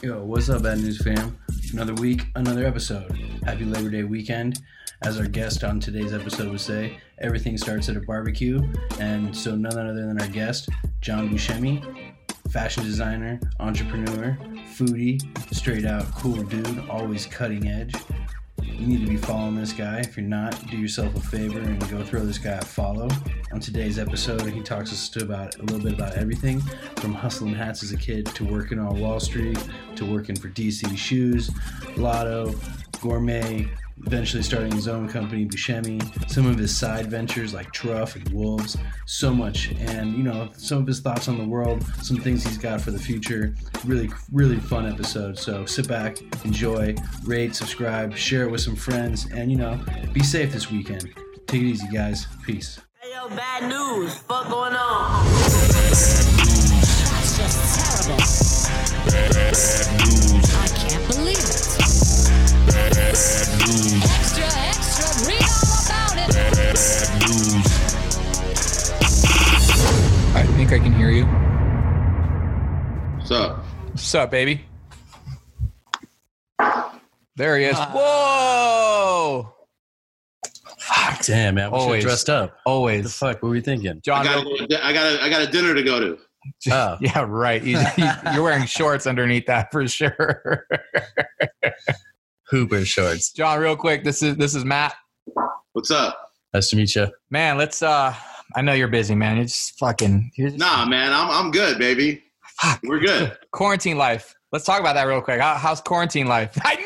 Yo, what's up, Bad News fam? Another week, another episode. Happy Labor Day weekend. As our guest on today's episode would say, everything starts at a barbecue, and so none other than our guest, John Buscemi, fashion designer, entrepreneur, foodie, straight out cool dude, always cutting edge. You need to be following this guy. If you're not, do yourself a favor and go throw this guy a follow. On today's episode, he talks us to about a little bit about everything from hustling hats as a kid to working on Wall Street to working for DC Shoes, Lotto, Gourmet, eventually starting his own company, Buscemi, some of his side ventures like Truff and Wolves, so much, and some of his thoughts on the world, some things he's got for the future. Really, really fun episode. So sit back, enjoy, rate, subscribe, share it with some friends, and be safe this weekend. Take it easy, guys. Peace. Hey yo, bad news. Fuck going on? That's just terrible. Bad news. I can't believe it. Bad news. Extra, extra, read all about it. Bad news. I think I can hear you. What's up? What's up, baby? There he is. Whoa! Damn, man. We should have Always. dressed up. What the Always. fuck? What were we thinking? John, I got a dinner to go to. Oh. yeah, right. You're wearing shorts underneath that for sure. Hooper shorts. John, real quick, this is Matt. What's up? Nice to meet you. Man, let's I know you're busy, man. You're just Nah, man, I'm good, baby. Fuck. We're good. Quarantine life. Let's talk about that real quick. How's quarantine life? I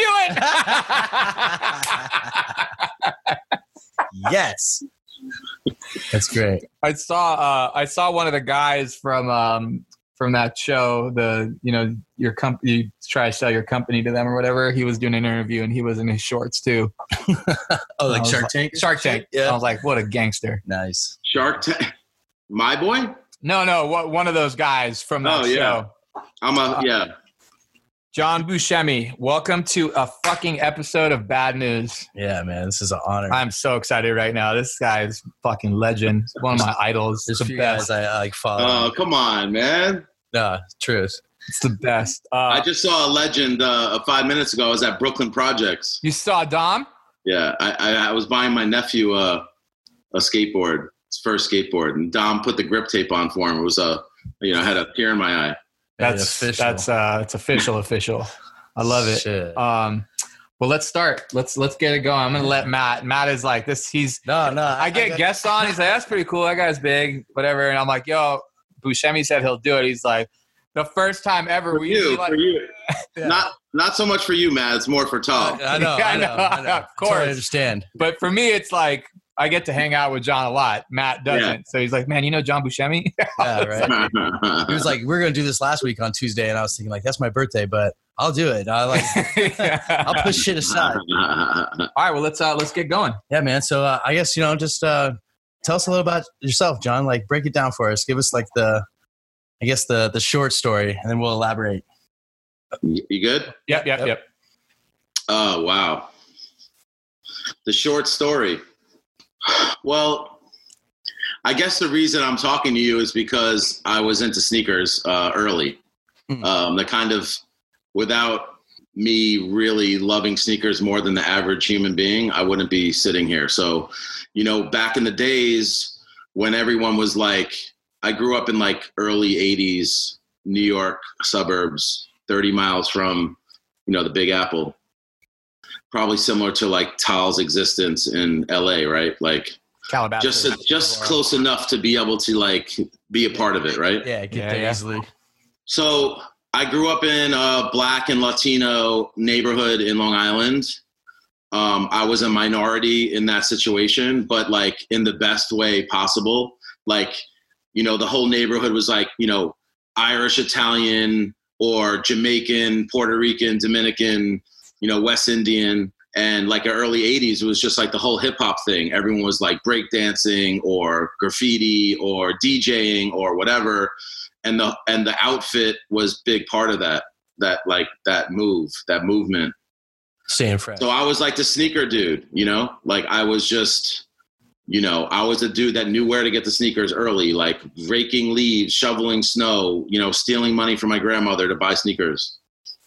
knew it. Yes. That's great. I saw one of the guys from that show, your company, you try to sell your company to them or whatever. He was doing an interview and he was in his shorts too. Oh, like Shark Tank? Shark Tank. Yeah. I was like, what a gangster. Nice. Shark Tank. My boy? No, one of those guys from that show. Yeah. John Buscemi, welcome to a fucking episode of Bad News. Yeah, man. This is an honor. I'm so excited right now. This guy is fucking legend. One of my idols. There's It's a the few guys best. I like follow. Oh, come on, man. No, truth. It's the best. I just saw a legend 5 minutes ago. I was at Brooklyn Projects. You saw Dom? Yeah, I was buying my nephew a skateboard, his first skateboard, and Dom put the grip tape on for him. It was had a tear in my eye. It's official. I love it. Shit. Well, let's start. Let's get it going. I'm gonna let Matt is like this. No. I get guests on. He's like, that's pretty cool. That guy's big, whatever. And I'm like, yo, Buscemi said he'll do it. He's like, the first time ever. For you. Yeah. Not so much for you, Matt. It's more for Tom. I know. Of course. Totally understand. But for me, it's like I get to hang out with John a lot. Matt doesn't. Yeah. So he's like, man, you know John Buscemi? Yeah, right. He was like, we're going to do this last week on Tuesday. And I was thinking, like, that's my birthday, but I'll do it. I'll push shit aside. All right, well, let's get going. Yeah, man. So I guess, just tell us a little about yourself, John. Like, break it down for us. Give us, like, the short story, and then we'll elaborate. You good? Yep. Oh, wow. The short story. Well, I guess the reason I'm talking to you is because I was into sneakers early. The kind of, without me really loving sneakers more than the average human being, I wouldn't be sitting here. So, back in the days when everyone was like, I grew up in like early 80s, New York suburbs, 30 miles from, the Big Apple. Probably similar to like Tal's existence in LA, right? Like Calabasas. just close enough to be able to like be a part of it, right? Yeah, get there easily. So I grew up in a Black and Latino neighborhood in Long Island. I was a minority in that situation, but like in the best way possible. Like, the whole neighborhood was like, Irish, Italian, or Jamaican, Puerto Rican, Dominican, West Indian. And like the early 80s, it was just like the whole hip hop thing. Everyone was like breakdancing or graffiti or DJing or whatever. And the outfit was big part of that movement. Staying fresh. So I was like the sneaker dude, like I was just, I was a dude that knew where to get the sneakers early, like raking leaves, shoveling snow, stealing money from my grandmother to buy sneakers.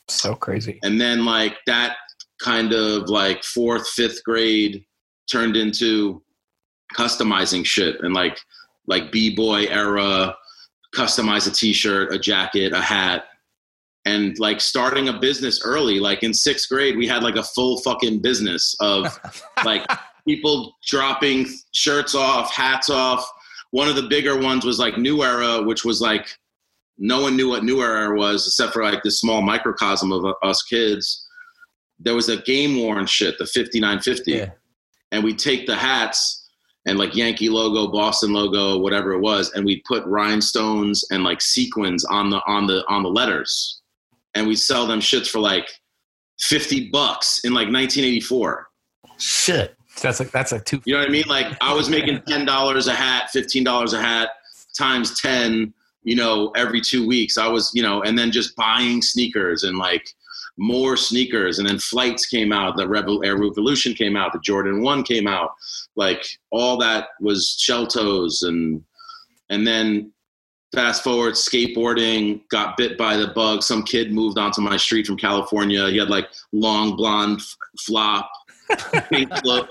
So crazy. And then like that kind of like 4th, 5th grade turned into customizing shit and like B-boy era, customize a t-shirt, a jacket, a hat, and like starting a business early. Like in 6th grade, we had like a full fucking business of like people dropping shirts off, hats off. One of the bigger ones was like New Era, which was like, no one knew what New Era was except for like this small microcosm of us kids. There was a game worn shit, the 5950. Yeah. And we'd take the hats and like Yankee logo, Boston logo, whatever it was, and we'd put rhinestones and like sequins on the letters. And we'd sell them shits for like $50 in like 1984. Shit. That's like two. You know what I mean? Like I was making $10 a hat, $15 a hat times 10, you know, every 2 weeks. I was, you know, and then just buying sneakers and like more sneakers. And then Flights came out, the Air Revolution came out, the Jordan 1 came out. Like all that was shell toes. And then fast forward, skateboarding, got bit by the bug. Some kid moved onto my street from California. He had like long blonde flop, pink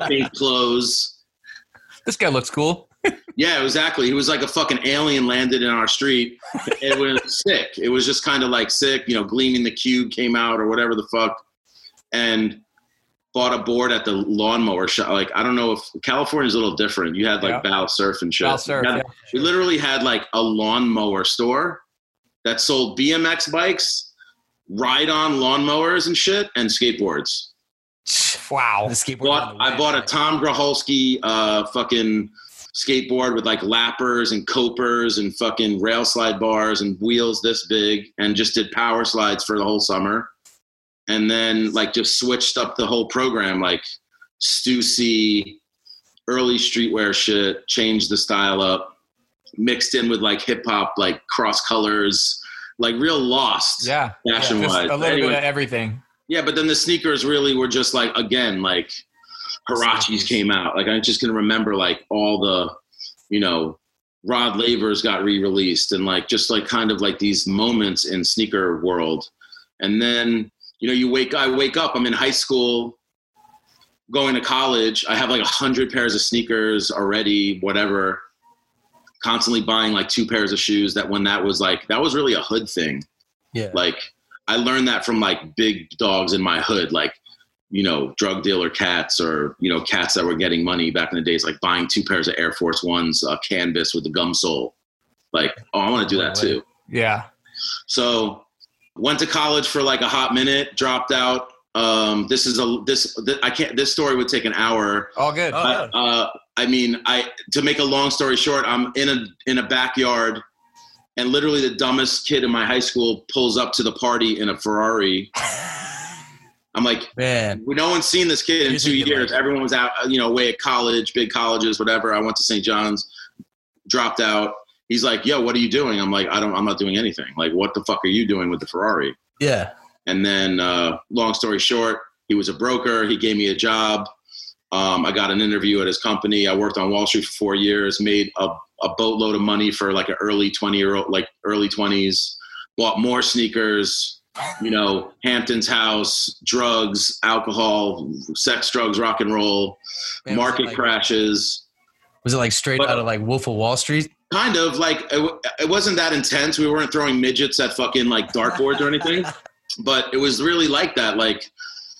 clothes. This guy looks cool. Yeah, exactly. He was like a fucking alien landed in our street. It was sick. It was just kind of like sick, you know, Gleaming the Cube came out or whatever the fuck. And bought a board at the lawnmower shop. Like, I don't know if California's a little different. You had like Val Surf and shit. Val Surf, we literally had like a lawnmower store that sold BMX bikes, ride-on lawnmowers and shit, and skateboards. Wow. The skateboard. I bought a Tom Groholski fucking skateboard with like lappers and copers and fucking rail slide bars and wheels this big, and just did power slides for the whole summer. And then like just switched up the whole program, like Stussy, early streetwear shit, changed the style up, mixed in with like hip hop, like cross colors, like real lost fashion wise. A little bit of everything. Yeah, but then the sneakers really were just like, again, like Huaraches came out. Like I'm just gonna remember like all the, you know, Rod Lavers got re-released and like just like kind of like these moments in sneaker world. And then, you know, I wake up, I'm in high school, going to college. I have like 100 pairs of sneakers already, whatever, constantly buying like 2 pairs of shoes. That was really a hood thing. Yeah. Like I learned that from like big dogs in my hood, like, you know, drug dealer cats or, you know, cats that were getting money back in the days, like buying 2 pairs of Air Force Ones, canvas with the gum sole. Like, oh, I want to do that too. Yeah. So went to college for like a hot minute, dropped out. This story would take an hour. All good. I mean, to make a long story short, I'm in a backyard, and literally the dumbest kid in my high school pulls up to the party in a Ferrari. I'm like, man, no one's seen this kid in 2 years. Everyone was out, you know, away at college, big colleges, whatever. I went to St. John's, dropped out. He's like, yo, what are you doing? I'm like, I'm not doing anything. Like, what the fuck are you doing with the Ferrari? Yeah. And then, long story short, he was a broker. He gave me a job. I got an interview at his company. I worked on Wall Street for 4 years, made a boatload of money for like an early 20-year-old, like early 20s, bought more sneakers, you know, Hampton's house, drugs, alcohol, sex, drugs, rock and roll, market crashes. Was it like straight out of like Wolf of Wall Street? Kind of like, it wasn't that intense. We weren't throwing midgets at fucking like dartboards or anything, but it was really like that. Like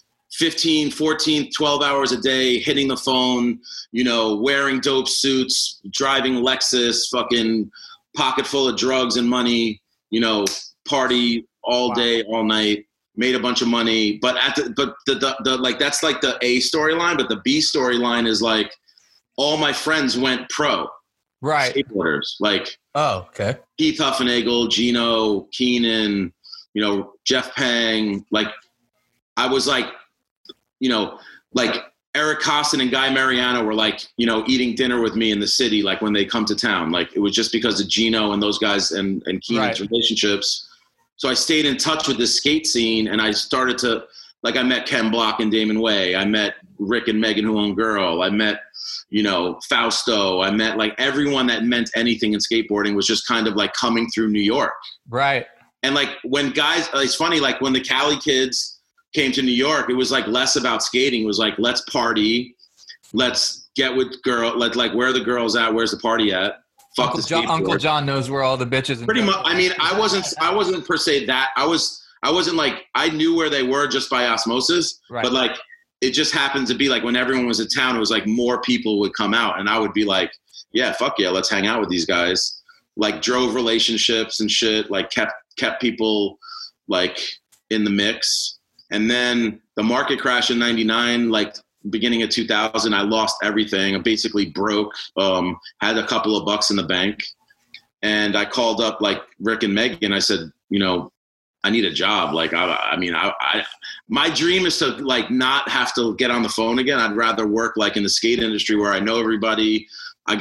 15, 14, 12 hours a day, hitting the phone, you know, wearing dope suits, driving Lexus, fucking pocket full of drugs and money, you know, party all day, all night, made a bunch of money. But the like, that's like the A storyline, but the B storyline is like all my friends went pro. Right. Skateboarders, like Keith Huffenagel, Gino, Keenan, you know, Jeff Pang. Like I was like, you know, like Eric Costin and Guy Mariano were like, you know, eating dinner with me in the city, like when they come to town. Like it was just because of Gino and those guys and Keenan's relationships. So I stayed in touch with this skate scene, and I started to, like, I met Ken Block and Damon Way. I met Rick and Megan Who Own Girl. I met, you know, Fausto. I met like everyone that meant anything in skateboarding was just kind of like coming through New York. Right. And like when guys, it's funny, like when the Cali kids came to New York, it was like less about skating. It was like, let's party. Let's get with girl. Like, where are the girls at? Where's the party at? Fuck the skateboard. Uncle John knows where all the bitches. And pretty much. I mean, I wasn't per se that. I wasn't like, I knew where they were just by osmosis, Right. but like, it just happened to be like when everyone was in town, it was like more people would come out and I would be like, yeah, fuck yeah, let's hang out with these guys. Like drove relationships and shit, like kept people like in the mix. And then the market crash in 99, like beginning of 2000, I lost everything. I basically broke, had a couple of bucks in the bank. And I called up like Rick and Megan. I said, you know, I need a job. Like, I mean, my dream is to like not have to get on the phone again. I'd rather work like in the skate industry where I know everybody. I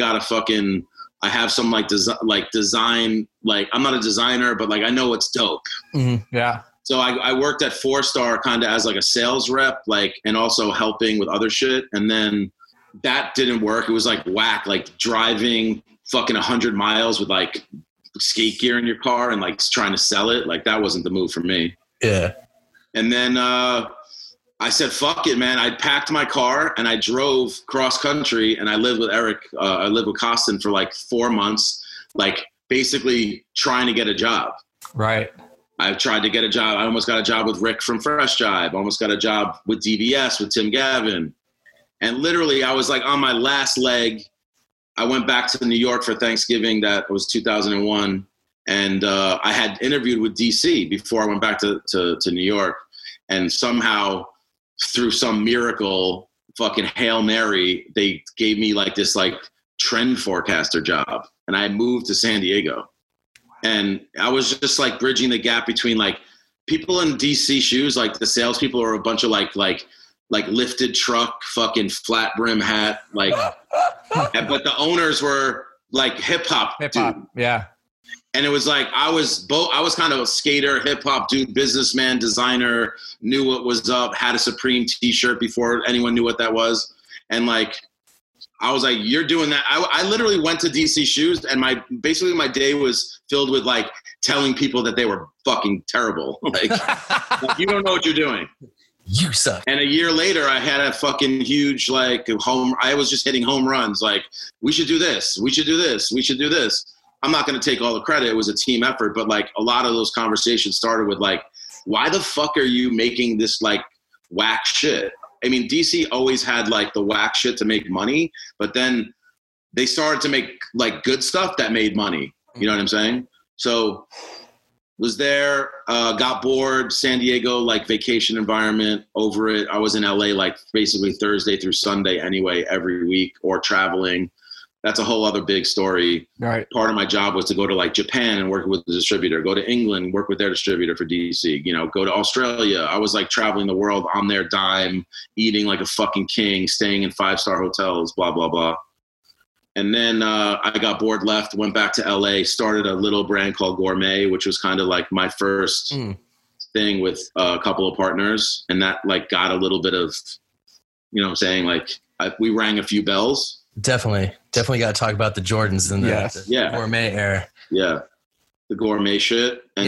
have some like design, like I'm not a designer, but like I know it's dope. Mm-hmm. Yeah. So I worked at 4-Star kind of as like a sales rep, like, and also helping with other shit. And then that didn't work. It was like whack, like driving fucking 100 miles with like skate gear in your car and like trying to sell it. Like that wasn't the move for me. Yeah. And then I said, fuck it, man. I packed my car and I drove cross country and I lived with Eric. I lived with Costin for like 4 months, like basically trying to get a job. Right. I tried to get a job. I almost got a job with Rick from Fresh Jive. I almost got a job with DVS with Tim Gavin. And literally I was like on my last leg. I went back to New York for Thanksgiving. That was 2001. And I had interviewed with DC before I went back to New York. And somehow through some miracle, fucking Hail Mary, they gave me like this like trend forecaster job. And I moved to San Diego. And I was just like bridging the gap between like people in DC shoes, like the salespeople are a bunch of like lifted truck, fucking flat brim hat, like, but the owners were like hip hop. Yeah. And it was like, I was kind of a skater, hip hop dude, businessman, designer, knew what was up, had a Supreme t-shirt before anyone knew what that was. And like, I was like, you're doing that. I literally went to DC Shoes and my day was filled with like telling people that they were fucking terrible. Like you don't know what you're doing. You suck. And a year later I had a fucking huge like I was just hitting home runs. Like we should do this. We should do this. We should do this. I'm not going to take all the credit. It was a team effort, but like a lot of those conversations started with like, why the fuck are you making this like whack shit? I mean, DC always had like the whack shit to make money, but then they started to make like good stuff that made money. You know what I'm saying? So was there, got bored, San Diego, like vacation environment, over it. I was in LA like basically Thursday through Sunday anyway, every week, or traveling. That's a whole other big story. Right. Part of my job was to go to like Japan and work with the distributor, go to England, work with their distributor for DC, you know, go to Australia. I was like traveling the world on their dime, eating like a fucking king, staying in 5-star hotels, blah, blah, blah. And then I got bored, left, went back to LA, started a little brand called Gourmet, which was kind of like my first thing with a couple of partners. And that like got a little bit of, you know what I'm saying? Like we rang a few bells. Definitely got to talk about the Jordans in the Gourmet era. Yeah, the Gourmet shit. And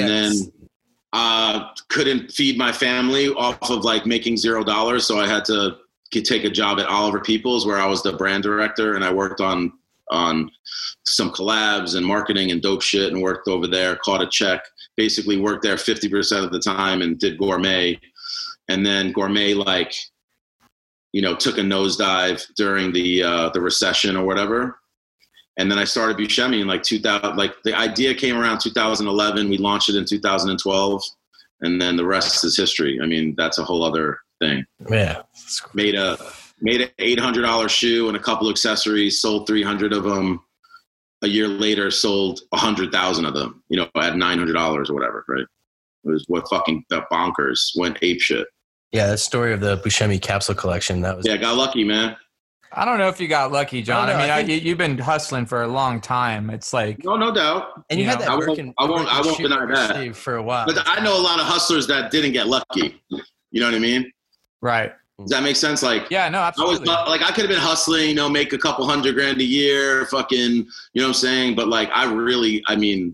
then couldn't feed my family off of like making $0. So I had to take a job at Oliver Peoples where I was the brand director, and I worked on some collabs and marketing and dope shit and worked over there, caught a check, basically worked there 50% of the time and did Gourmet. And then Gourmet like, you know, took a nosedive during the recession or whatever. And then I started Buscemi in like 2000, like the idea came around 2011. We launched it in 2012 and then the rest is history. I mean, that's a whole other thing. Yeah. Made an $800 shoe and a couple accessories, sold 300 of them. A year later, sold 100,000 of them, you know, at $900 or whatever, right? It was what fucking the bonkers, went ape shit. Yeah, that story of the Buscemi capsule collection. That was got lucky, man. I don't know if you got lucky, John. I mean, you've been hustling for a long time. It's like no doubt. And you had that I won't deny that for a while. But I know a lot of hustlers that didn't get lucky. You know what I mean? Right. Does that make sense? Like, yeah, no, absolutely. I could have been hustling, you know, make a couple $100,000 a year, fucking, you know what I'm saying? But like, I mean,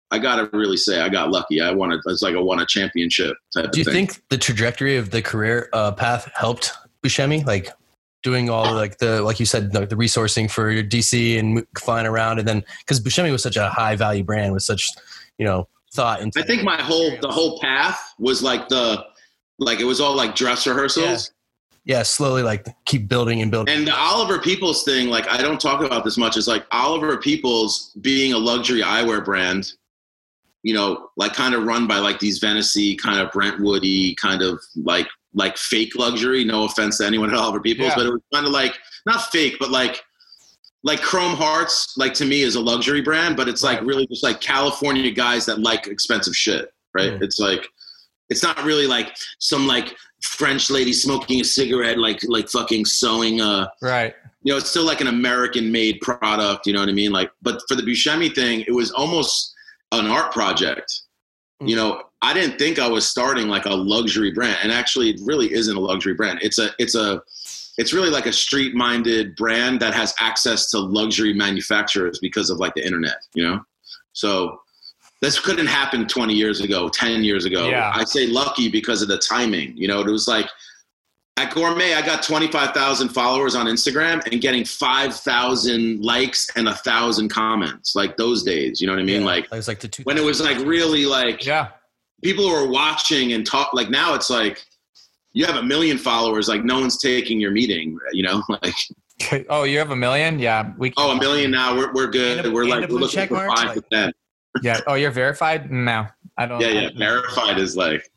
I gotta really say I got lucky. It's like I won a championship type of thing. Do you think the trajectory of the career path helped Buscemi? Like doing all like you said, the resourcing for your DC and flying around, and then because Buscemi was such a high value brand with such, thought into. I think the whole path was it was all like dress rehearsals. Yeah, slowly like keep building and building. And the Oliver Peoples thing, like I don't talk about this much, is like Oliver Peoples being a luxury eyewear brand, like kind of run by like these Venice-y, kind of Brentwood-y, kind of like fake luxury. No offense to anyone at Oliver Peoples, but it was kind of like not fake, but like Chrome Hearts, like to me is a luxury brand, but it's like really just like California guys that like expensive shit, right? Mm. It's like, it's not really like some like French lady smoking a cigarette, like fucking sewing right. It's still like an American made product, you know what I mean? Like, but for the Buscemi thing, it was almost an art project. Mm. I didn't think I was starting like a luxury brand, and actually it really isn't a luxury brand. It's really like a street minded brand that has access to luxury manufacturers because of like the internet, So this couldn't happen 20 years ago, 10 years ago. Yeah. I say lucky because of the timing. It was like at Gourmet, I got 25,000 followers on Instagram and getting 5,000 likes and 1,000 comments, like those days. You know what I mean? Yeah, like it was like when it was like really like people who were watching and talk. Like now it's like you have 1 million followers, like no one's taking your meeting. Like oh, you have 1 million? Yeah, 1 million now. We're good. We're looking for 5 to 10. Yeah. Oh, you're verified? No, I don't. Yeah. Verified is like.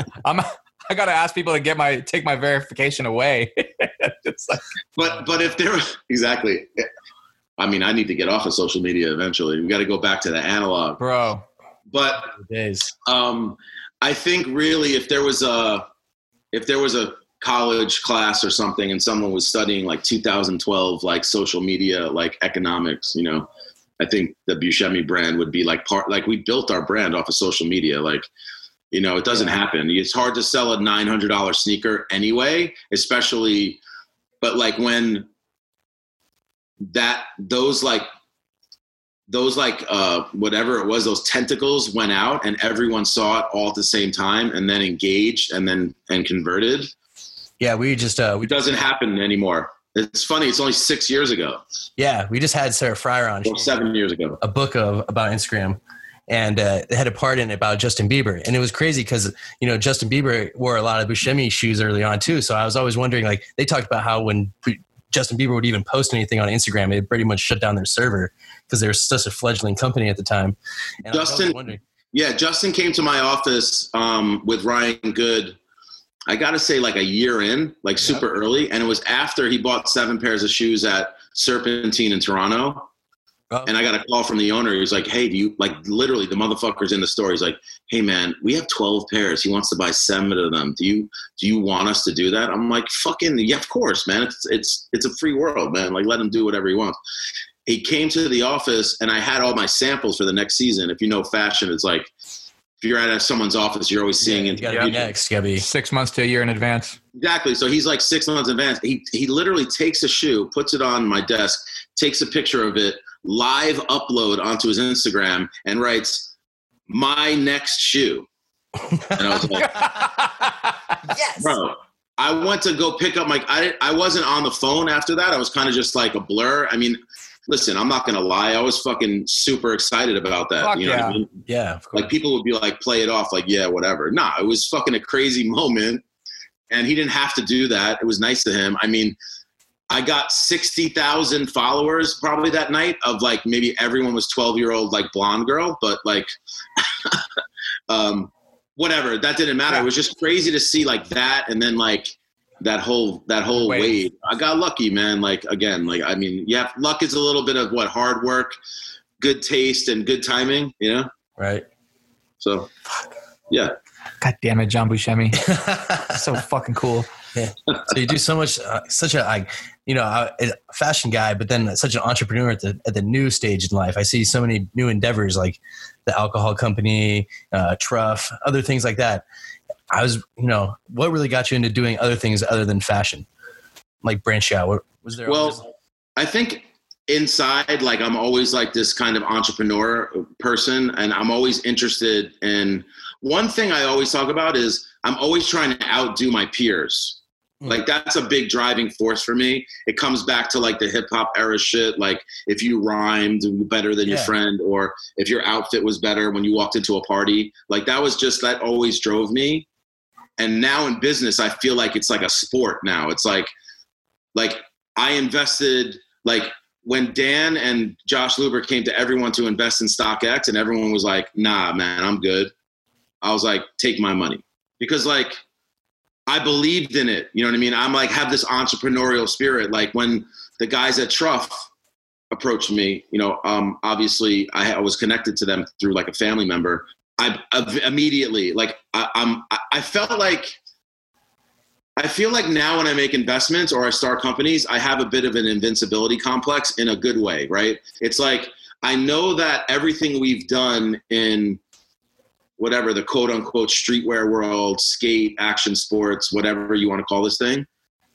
I got to ask people to take my verification away. It's like, but if there was exactly, I mean, I need to get off of social media eventually. We got to go back to the analog, bro. But I think really, if there was a college class or something, and someone was studying like 2012, like social media, like economics, I think the Buscemi brand would be like we built our brand off of social media. Like, it doesn't happen. It's hard to sell a $900 sneaker anyway, especially, but like when those whatever it was, those tentacles went out and everyone saw it all at the same time and then engaged and converted. Yeah. We just, it doesn't happen anymore. It's funny. It's only 6 years ago. Yeah. We just had Sarah Fryer on. 7 years ago. A book about Instagram. And it had a part in it about Justin Bieber. And it was crazy because, Justin Bieber wore a lot of Buscemi shoes early on too. So I was always wondering, like, they talked about how when Justin Bieber would even post anything on Instagram, it pretty much shut down their server because they were such a fledgling company at the time. And Justin came to my office with Ryan Good. I got to say like a year in, like super early. And it was after he bought 7 pairs of shoes at Serpentine in Toronto. Oh. And I got a call from the owner. He was like, hey, do you, like, literally the motherfucker's in the store. He's like, hey man, we have 12 pairs. He wants to buy 7 of them. Do you want us to do that? I'm like, fucking, yeah, of course, man. It's a free world, man. Like, let him do whatever he wants. He came to the office and I had all my samples for the next season. If you know fashion, it's like, if you're at someone's office, you're always seeing it. You gotta be next, gotta be 6 months to a year in advance. Exactly. So he's like 6 months in advance. He literally takes a shoe, puts it on my desk, takes a picture of it, live upload onto his Instagram, and writes, my next shoe. And I was like, yes, bro. I went to go pick up I wasn't on the phone after that. I was kind of just like a blur. I mean, listen, I'm not going to lie. I was fucking super excited about that. Fuck you know what I mean? Yeah. Of course. Like people would be like, play it off. Like, yeah, whatever. Nah, it was fucking a crazy moment. And he didn't have to do that. It was nice to him. I mean, I got 60,000 followers probably that night of like, maybe everyone was 12-year-old, like blonde girl, but like, whatever, that didn't matter. It was just crazy to see like that. And then like that whole wave. I got lucky, man. Like, again, like, I mean, yeah, luck is a little bit of what, hard work, good taste and good timing, you know? Right. So yeah. God damn it, John Buscemi. So fucking cool. Yeah. So you do so much, such a, a fashion guy, but then such an entrepreneur at the new stage in life. I see so many new endeavors like the alcohol company, Truff, other things like that. I was, what really got you into doing other things other than fashion? Like branch out? What was there? Well, I think inside, like I'm always like this kind of entrepreneur person, and I'm always interested in, one thing I always talk about is I'm always trying to outdo my peers. Like that's a big driving force for me. It comes back to like the hip hop era shit. Like if you rhymed better than your friend, or if your outfit was better when you walked into a party, like that always drove me. And now in business, I feel like it's like a sport now. It's like I invested, like when Dan and Josh Luber came to everyone to invest in StockX, and everyone was like, nah, man, I'm good. I was like, take my money, because like, I believed in it. You know what I mean? I'm like, have this entrepreneurial spirit. Like when the guys at Truff approached me, you know, obviously I was connected to them through like a family member. I immediately, like, I feel like now when I make investments or I start companies, I have a bit of an invincibility complex in a good way, right? It's like, I know that everything we've done in whatever the quote unquote streetwear world, skate, action sports, whatever you want to call this thing,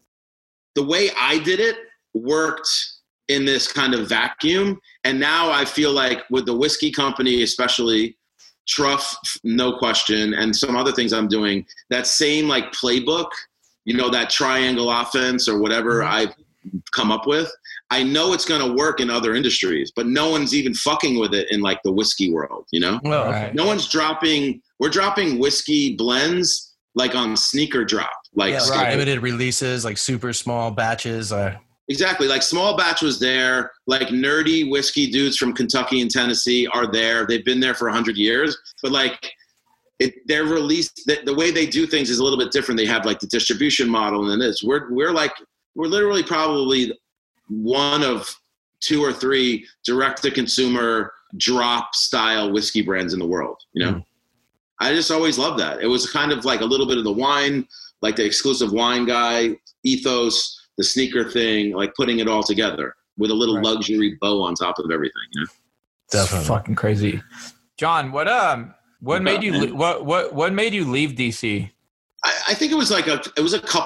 the way I did it worked in this kind of vacuum. And now I feel like with the whiskey company, especially Truff, no question, and some other things I'm doing, that same like playbook, you know, that triangle offense or whatever I've come up with, I know it's going to work in other industries, but no one's even fucking with it in like the whiskey world, you know? Well, Right. No one's we're dropping whiskey blends like on sneaker drop. Like, yeah, like Right. limited releases, like super small batches. exactly. Like Small Batch was there, like nerdy whiskey dudes from Kentucky and Tennessee are there. They've been there for 100 years, but like they're released, the way they do things is a little bit different. They have like the distribution model and this. We're literally probably one of 2 or 3 direct-to-consumer drop-style whiskey brands in the world, you know? I just always loved that. It was kind of like a little bit of the wine, like the exclusive wine guy ethos, the sneaker thing, like putting it all together with a little luxury bow on top of everything, you know? Definitely. Fucking crazy. John, what made you what made you leave DC? I think it was like it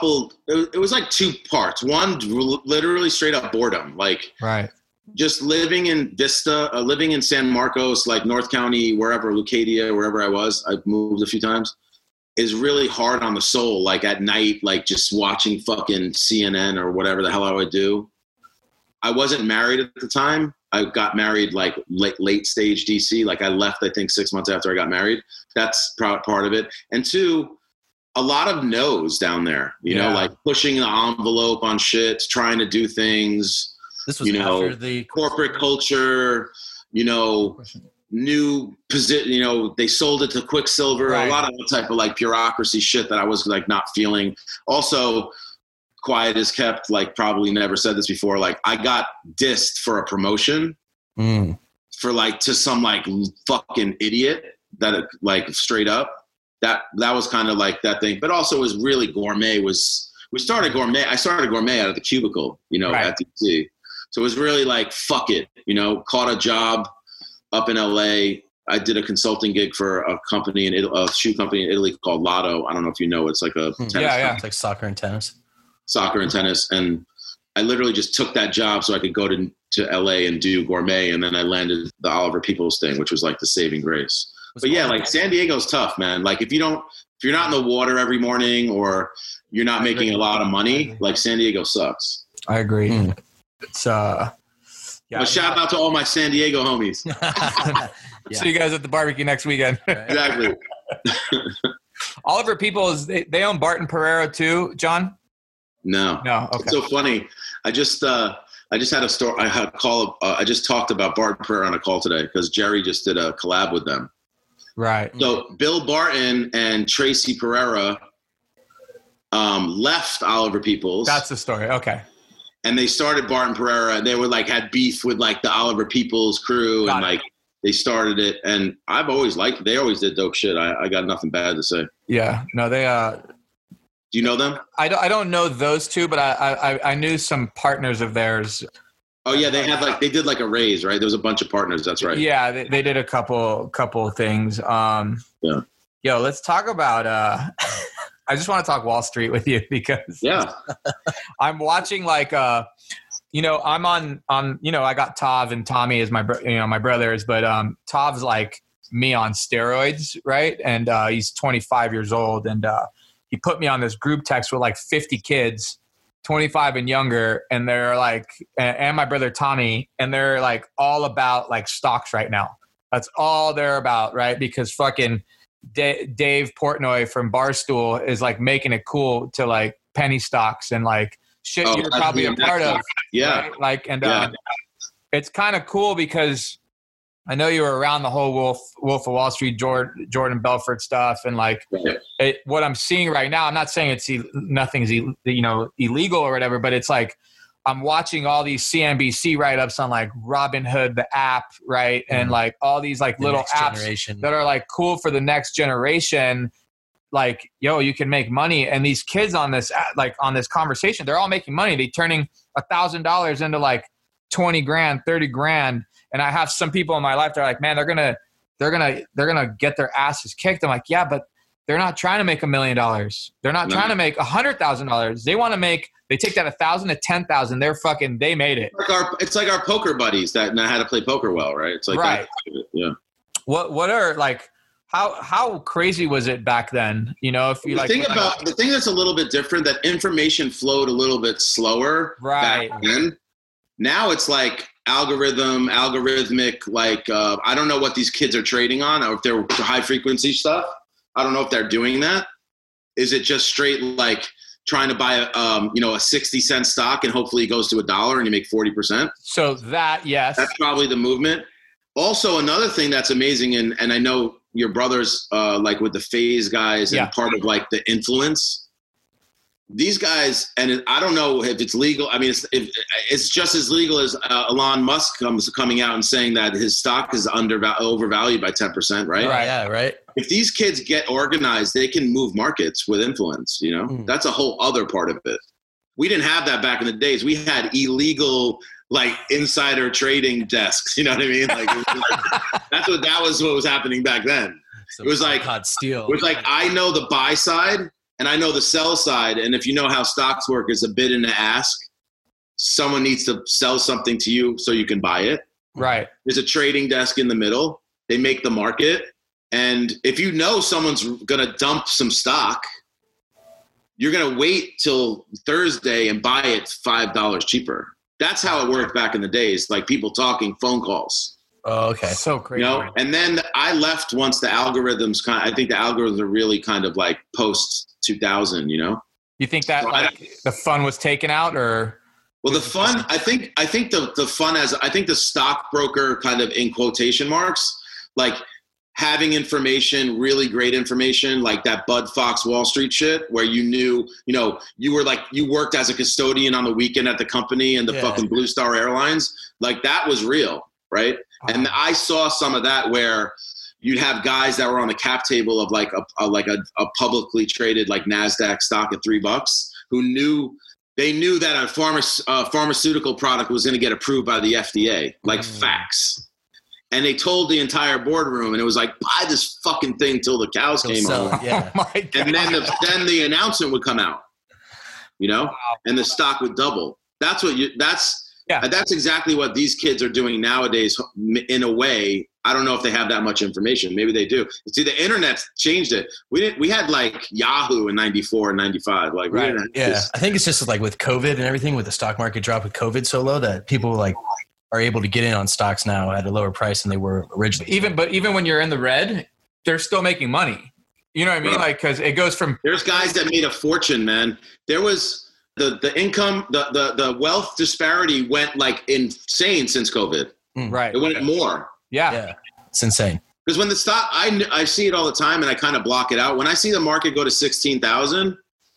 was like 2 parts. One, literally straight up boredom. Like Right. just living in Vista, living in San Marcos, like North County, wherever, Leucadia, wherever I was, I've moved a few times, is really hard on the soul. Like at night, like just watching fucking CNN or whatever the hell I would do. I wasn't married at the time. I got married like late stage DC. Like I left, I think 6 months after I got married. That's part of it. And 2, a lot of no's down there, you know, like pushing the envelope on shit, trying to do things, This was after the corporate culture, you know, new position, you know, they sold it to Quicksilver, Right. a lot of the type of like bureaucracy shit that I was like not feeling. Also, quiet as kept, like probably never said this before, like I got dissed for a promotion for like to some like fucking idiot that like straight up. That was kind of like that thing, but also was really gourmet. I started gourmet out of the cubicle, you know, Right. at DC. So it was really like, fuck it, you know, caught a job up in LA. I did a consulting gig for a company a shoe company in Italy called Lotto. I don't know if you know, it's like a tennis Yeah. It's like soccer and tennis. soccer and tennis. And I literally just took that job so I could go to LA and do gourmet. And then I landed the Oliver Peoples thing, which was like the saving grace. But yeah, like San Diego's tough, man. Like if you're not in the water every morning or you're not making a lot of money, like San Diego sucks. I agree. It's But shout out to all my San Diego homies. See you guys at the barbecue next weekend. Exactly. Oliver Peoples, they own Barton Pereira too, John? No. No. Okay. It's so funny. I just had a story. I had a call. I just talked about Barton Pereira on a call today because Jerry just did a collab with them. Right. So Bill Barton and Tracy Pereira left Oliver Peoples. That's the story. Okay. And they started Barton Pereira. They were like had beef with like the Oliver Peoples crew, Got and it. like they started it. And I've always liked. They always did dope shit. I got nothing bad to say. Yeah. No, they. Do you know them? I don't know those two, but I knew some partners of theirs. Oh yeah, they did like a raise, right? There was a bunch of partners. That's right. Yeah, they did a couple things. Yeah. Yo, let's talk about. I just want to talk Wall Street with you because Yeah. I'm watching like I'm on, I got Tav and Tommy as my brothers, but Tav's like me on steroids, right? And he's 25 years old, and he put me on this group text with like 50 kids, 25 and younger, and they're like, and my brother Tommy, and they're like all about like stocks right now. That's all they're about, right? Because fucking Dave Portnoy from Barstool is like making it cool to like penny stocks and like shit you're probably a part of. Yeah. Right? Like, and it's kind of cool because I know you were around the whole Wolf of Wall Street, Jordan Belfort stuff, and like what I'm seeing right now. I'm not saying nothing's illegal or whatever, but it's like I'm watching all these CNBC write-ups on like Robinhood, the app, right, and like all these like little apps that are like cool for the next generation. Like, yo, you can make money, and these kids on this conversation, they're all making money. They're turning $1,000 into like 20 grand, 30 grand. And I have some people in my life that are like, man, they're gonna get their asses kicked. I'm like, yeah, but they're not trying to make $1 million. They're not trying to make $100,000. They want to they take that 1,000 to 10,000. They made it. It's like our poker buddies that know how to play poker well, right? It's like right. Yeah. What are like how crazy was it back then? If you the thing that's a little bit different, that information flowed a little bit slower right back then. Now it's like algorithmic, like I don't know what these kids are trading on, or if they're high frequency stuff. I don't know if they're doing that. Is it just straight like trying to buy a 60-cent stock and hopefully it goes to $1 and you make 40%? So yes, that's probably the movement. Also, another thing that's amazing, and I know your brothers like with the Phase guys and part of like the influence. These guys, and I don't know if it's legal. I mean, it's just as legal as Elon Musk coming out and saying that his stock is overvalued by 10%, right? Right. Yeah, right. If these kids get organized, they can move markets with influence, That's a whole other part of it. We didn't have that back in the days. We had illegal, like, insider trading desks, you know what I mean? Like, that was what was happening back then. So it was like hot steel. It was like, I know the buy side and I know the sell side, and if you know how stocks work, it's a bid and an ask. Someone needs to sell something to you so you can buy it. Right. There's a trading desk in the middle. They make the market. And if you know someone's going to dump some stock, you're going to wait till Thursday and buy it $5 cheaper. That's how it worked back in the days, like people talking, phone calls. Oh, okay. So crazy. And then I left once the algorithms I think the algorithms are really kind of like post 2000, You think that the fun was taken out, or? Well, the fun, I think the fun I think the stockbroker kind of in quotation marks, like having information, really great information, like that Bud Fox Wall Street shit, where you knew, you were like, you worked as a custodian on the weekend at the company and the fucking Blue Star Airlines, like that was real, right? And I saw some of that where you'd have guys that were on the cap table of like a publicly traded like NASDAQ stock at $3 who knew that a pharmaceutical product was going to get approved by the FDA, like facts. And they told the entire boardroom, and it was like, buy this fucking thing till the cows came home. Yeah. Oh my God. And then the announcement would come out, and the stock would double. That's exactly what these kids are doing nowadays in a way. I don't know if they have that much information. Maybe they do. See, the internet changed it. We had like Yahoo in 94 and 95. Like, right. I think it's just like with COVID and everything, with the stock market drop with COVID so low that people like are able to get in on stocks now at a lower price than they were originally. Even when you're in the red, they're still making money. You know what I mean? Like, cause it goes from, there's guys that made a fortune, man. There was the income, the wealth disparity went like insane since COVID. Right. It went more. Yeah. It's insane. Because when the stock, I see it all the time and I kind of block it out. When I see the market go to 16,000,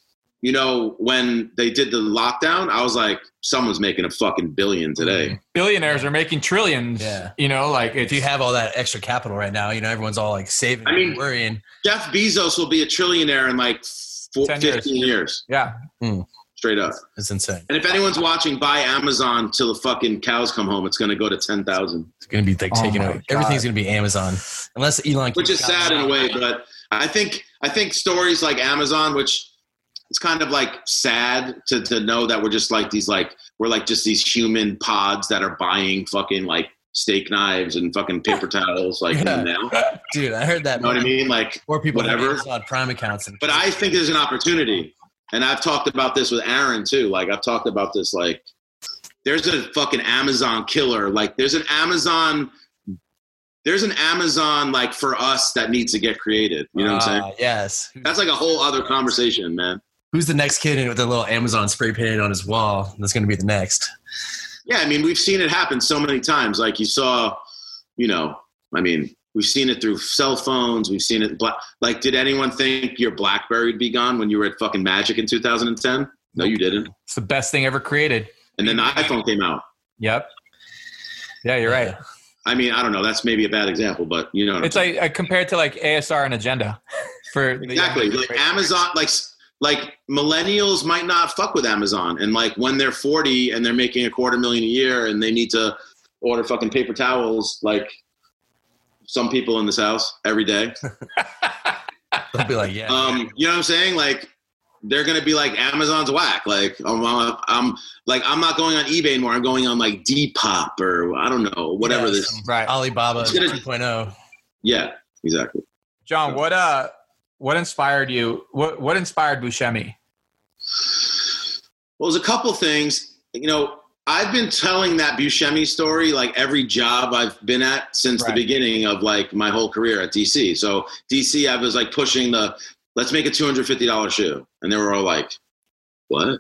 when they did the lockdown, I was like, someone's making a fucking billion today. Billionaires are making trillions. Yeah. Like if you have all that extra capital right now, everyone's all like saving and worrying. Jeff Bezos will be a trillionaire in like 15 years. Yeah. Straight up. It's insane. And if anyone's watching, buy Amazon till the fucking cows come home. It's going to go to 10,000. It's going to be like taken over. Everything's going to be Amazon. Unless Elon. Which is sad in a way, but I think stories like Amazon, which it's kind of like sad to know that we're just like these we're like just these human pods that are buying fucking like steak knives and fucking paper towels like now. Dude, I heard that. You know what I mean? Like More people have whatever. Amazon Prime accounts. But I think there's an opportunity, and I've talked about this with Aaron too. Like I've talked about this. Like there's a fucking Amazon killer. Like there's an Amazon like for us that needs to get created. You know what I'm saying? Yes. That's like a whole other conversation, man. Who's the next kid with a little Amazon spray painted on his wall? That's going to be the next. Yeah, I mean, we've seen it happen so many times. Like you saw, you know, I mean, we've seen it through cell phones. We've seen it. Like, did anyone think your BlackBerry would be gone when you were at fucking Magic in 2010? No, you didn't. It's the best thing ever created. And then the iPhone came out. Yep. Yeah, you're right. I mean, I don't know. That's maybe a bad example, but you know. It's like compared to like ASR and Agenda. For the exactly. Like Amazon, like millennials might not fuck with Amazon, and like when they're 40 and they're making $250,000 a year and they need to order fucking paper towels, like some people in this house every day. They'll be like, yeah. You know what I'm saying? Like they're gonna be like, Amazon's whack. Like I'm not going on eBay anymore. I'm going on like Depop or I don't know, whatever this. Right. Alibaba 2.0. Yeah, exactly. John, what inspired you? What inspired Buscemi? Well, there's a couple things. You know, I've been telling that Buscemi story like every job I've been at since the beginning of like my whole career at DC. So DC, I was like pushing let's make a $250 shoe. And they were all like, what?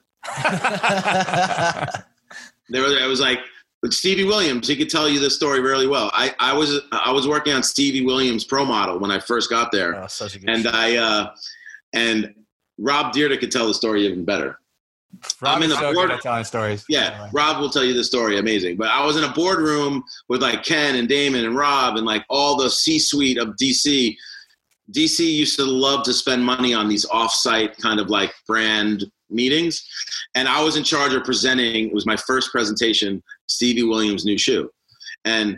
I was like, but Stevie Williams, he could tell you this story really well. I was working on Stevie Williams Pro Model when I first got there. Oh, such a good and show. And Rob Dyrdek could tell the story even better. Rob I'm in is the so board. good at telling stories. Yeah, Rob will tell you the story. Amazing. But I was in a boardroom with like Ken and Damon and Rob and like all the C-suite of DC. DC used to love to spend money on these off-site kind of like brand meetings. And I was in charge of presenting. It was my first presentation, Stevie Williams' new shoe. And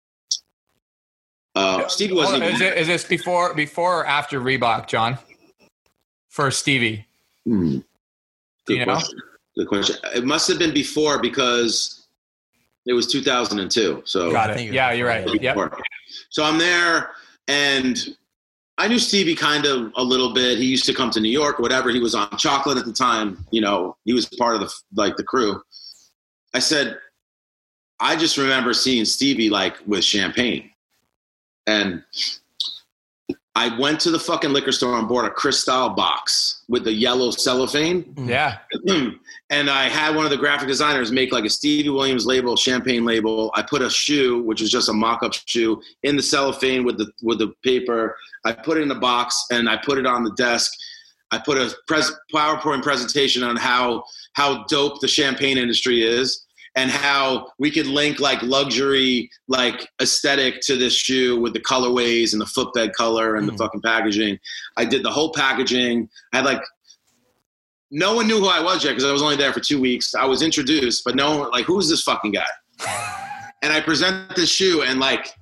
Stevie wasn't even... Is this before or after Reebok, John? For Stevie. Good you know? question. Good question. It must have been before because it was 2002. So Got it. Yeah, you're right. Yep. So I'm there, and I knew Stevie kind of a little bit. He used to come to New York or whatever. He was on Chocolate at the time. You know, he was part of the crew. I said, I just remember seeing Stevie like with champagne, and I went to the fucking liquor store and bought a Cristal box with the yellow cellophane. Yeah. And I had one of the graphic designers make like a Stevie Williams label, champagne label. I put a shoe, which was just a mock-up shoe, in the cellophane with the paper. I put it in the box and I put it on the desk. I put a PowerPoint presentation on how dope the champagne industry is and how we could link like luxury, like aesthetic to this shoe with the colorways and the footbed color and the fucking packaging. I did the whole packaging. I had like, no one knew who I was yet because I was only there for 2 weeks. I was introduced, but no one, like, who's this fucking guy? And I present this shoe and like,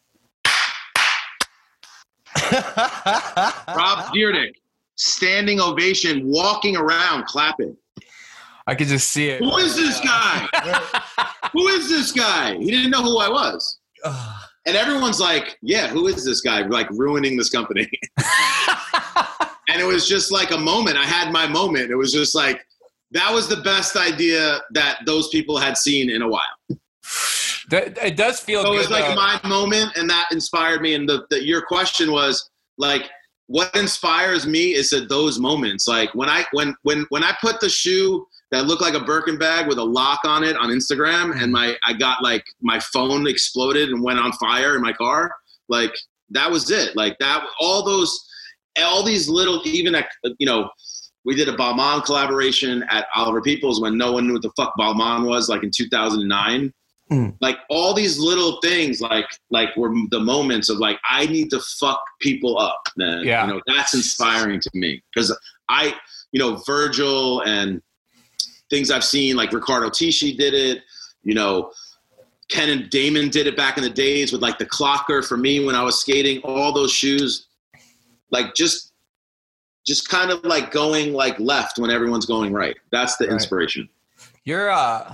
Rob Dyrdek, standing ovation, walking around, clapping. I could just see it. Who is this guy? Who is this guy? He didn't know who I was. And everyone's like, yeah, who is this guy? Like ruining this company. And it was just like a moment. I had my moment. It was just like, that was the best idea that those people had seen in a while. It does feel So good. it was like my moment, and that inspired me. And your question was like, what inspires me is that those moments, like when I put the shoe that looked like a Birkin bag with a lock on it on Instagram, and I got like my phone exploded and went on fire in my car. Like that was it. Like that, all these little, even at, you know, we did a Balmain collaboration at Oliver Peoples when no one knew what the fuck Balmain was, like in 2009. Like all these little things, like were the moments of like, I need to fuck people up, man. Yeah. You know, that's inspiring to me because you know, Virgil and things I've seen, like Riccardo Tisci did it, you know, Ken and Damon did it back in the days with like the Clocker for me when I was skating, all those shoes, like just just kind of like going like left when everyone's going right. That's the inspiration. You're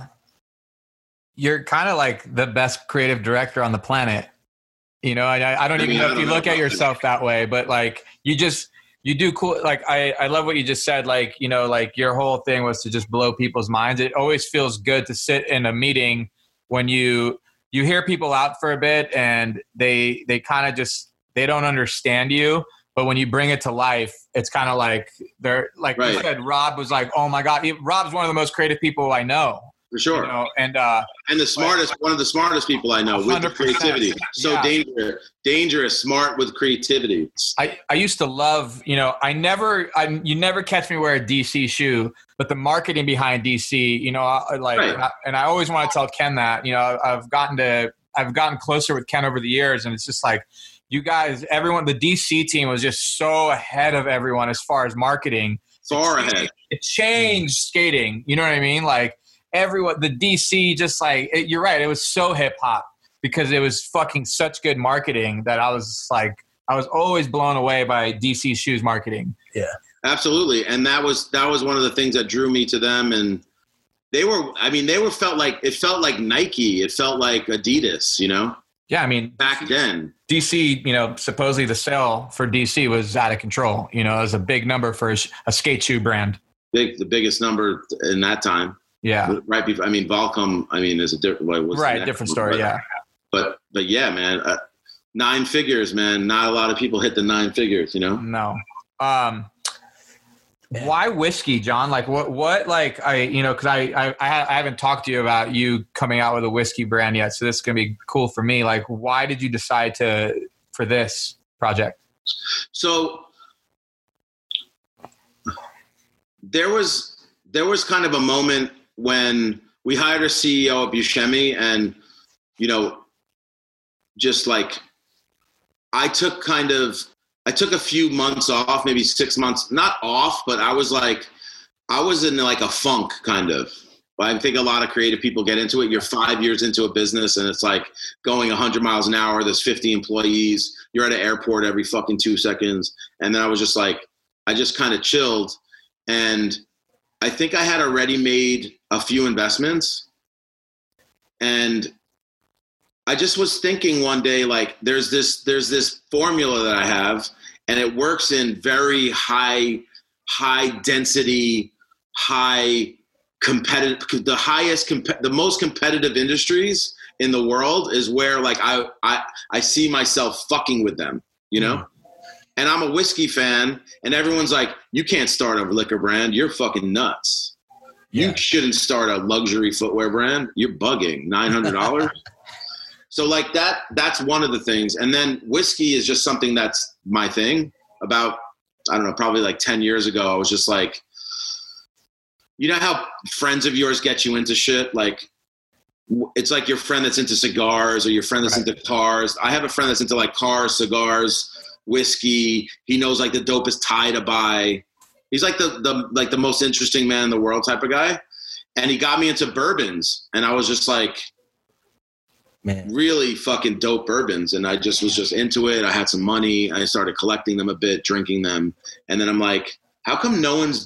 kind of like the best creative director on the planet. You know, I don't even know if you look at yourself that way, but like you do cool. Like I love what you just said. Like, you know, like your whole thing was to just blow people's minds. It always feels good to sit in a meeting when you hear people out for a bit and they kind of just, they don't understand you. But when you bring it to life, it's kind of like they're like you said, Rob was like, oh my God, Rob's one of the most creative people I know. For sure. You know, and the smartest, one of the smartest people I know with the creativity. So dangerous, smart with creativity. I used to love, you know, you never catch me wear a DC shoe, but the marketing behind DC, you know, and I always want to tell Ken that, you know, I've gotten closer with Ken over the years, and it's just like, you guys, everyone, the DC team was just so ahead of everyone as far as marketing. Far ahead. It changed skating. You know what I mean? Like everyone, the DC, just like, you're right. It was so hip hop because it was fucking such good marketing that I was always blown away by DC shoes marketing. Yeah, absolutely. And that was one of the things that drew me to them. And it felt like Nike. It felt like Adidas, you know? Yeah, I mean, back then, DC, you know, supposedly the sale for DC was out of control. You know, it was a big number for a skate shoe brand. The biggest number in that time. Yeah. Right before, I mean, Volcom, is a different, different story. Yeah. But yeah, man, 9 figures, man. Not a lot of people hit the 9 figures, you know? No. Why whiskey, John? Like what, like cause I haven't talked to you about you coming out with a whiskey brand yet. So this is going to be cool for me. Like, why did you decide for this project? So there was kind of a moment when we hired a CEO at Buscemi, and, you know, just like I took a few months off, maybe 6 months, not off, but I was in like a funk kind of. I think a lot of creative people get into it. You're 5 years into a business and it's like going 100 miles an hour. There's 50 employees. You're at an airport every fucking 2 seconds. And then I was just like, I just kind of chilled. And I think I had already made a few investments. And I just was thinking one day, like, there's this formula that I have, and it works in very high density, high competitive, the most competitive industries in the world is where like I see myself fucking with them, you know? Mm. And I'm a whiskey fan, and everyone's like, you can't start a liquor brand. You're fucking nuts. Yeah. You shouldn't start a luxury footwear brand. You're bugging. $900. So like that's one of the things. And then whiskey is just something that's my thing. About, I don't know, probably like 10 years ago, I was just like, you know how friends of yours get you into shit? Like, it's like your friend that's into cigars or your friend that's into cars. I have a friend that's into like cars, cigars, whiskey. He knows like the dopest tie to buy. He's like the most interesting man in the world type of guy. And he got me into bourbons. And I was just like, man, really fucking dope bourbons. And I just was just into it. I had some money. I started collecting them a bit, drinking them. And then I'm like, how come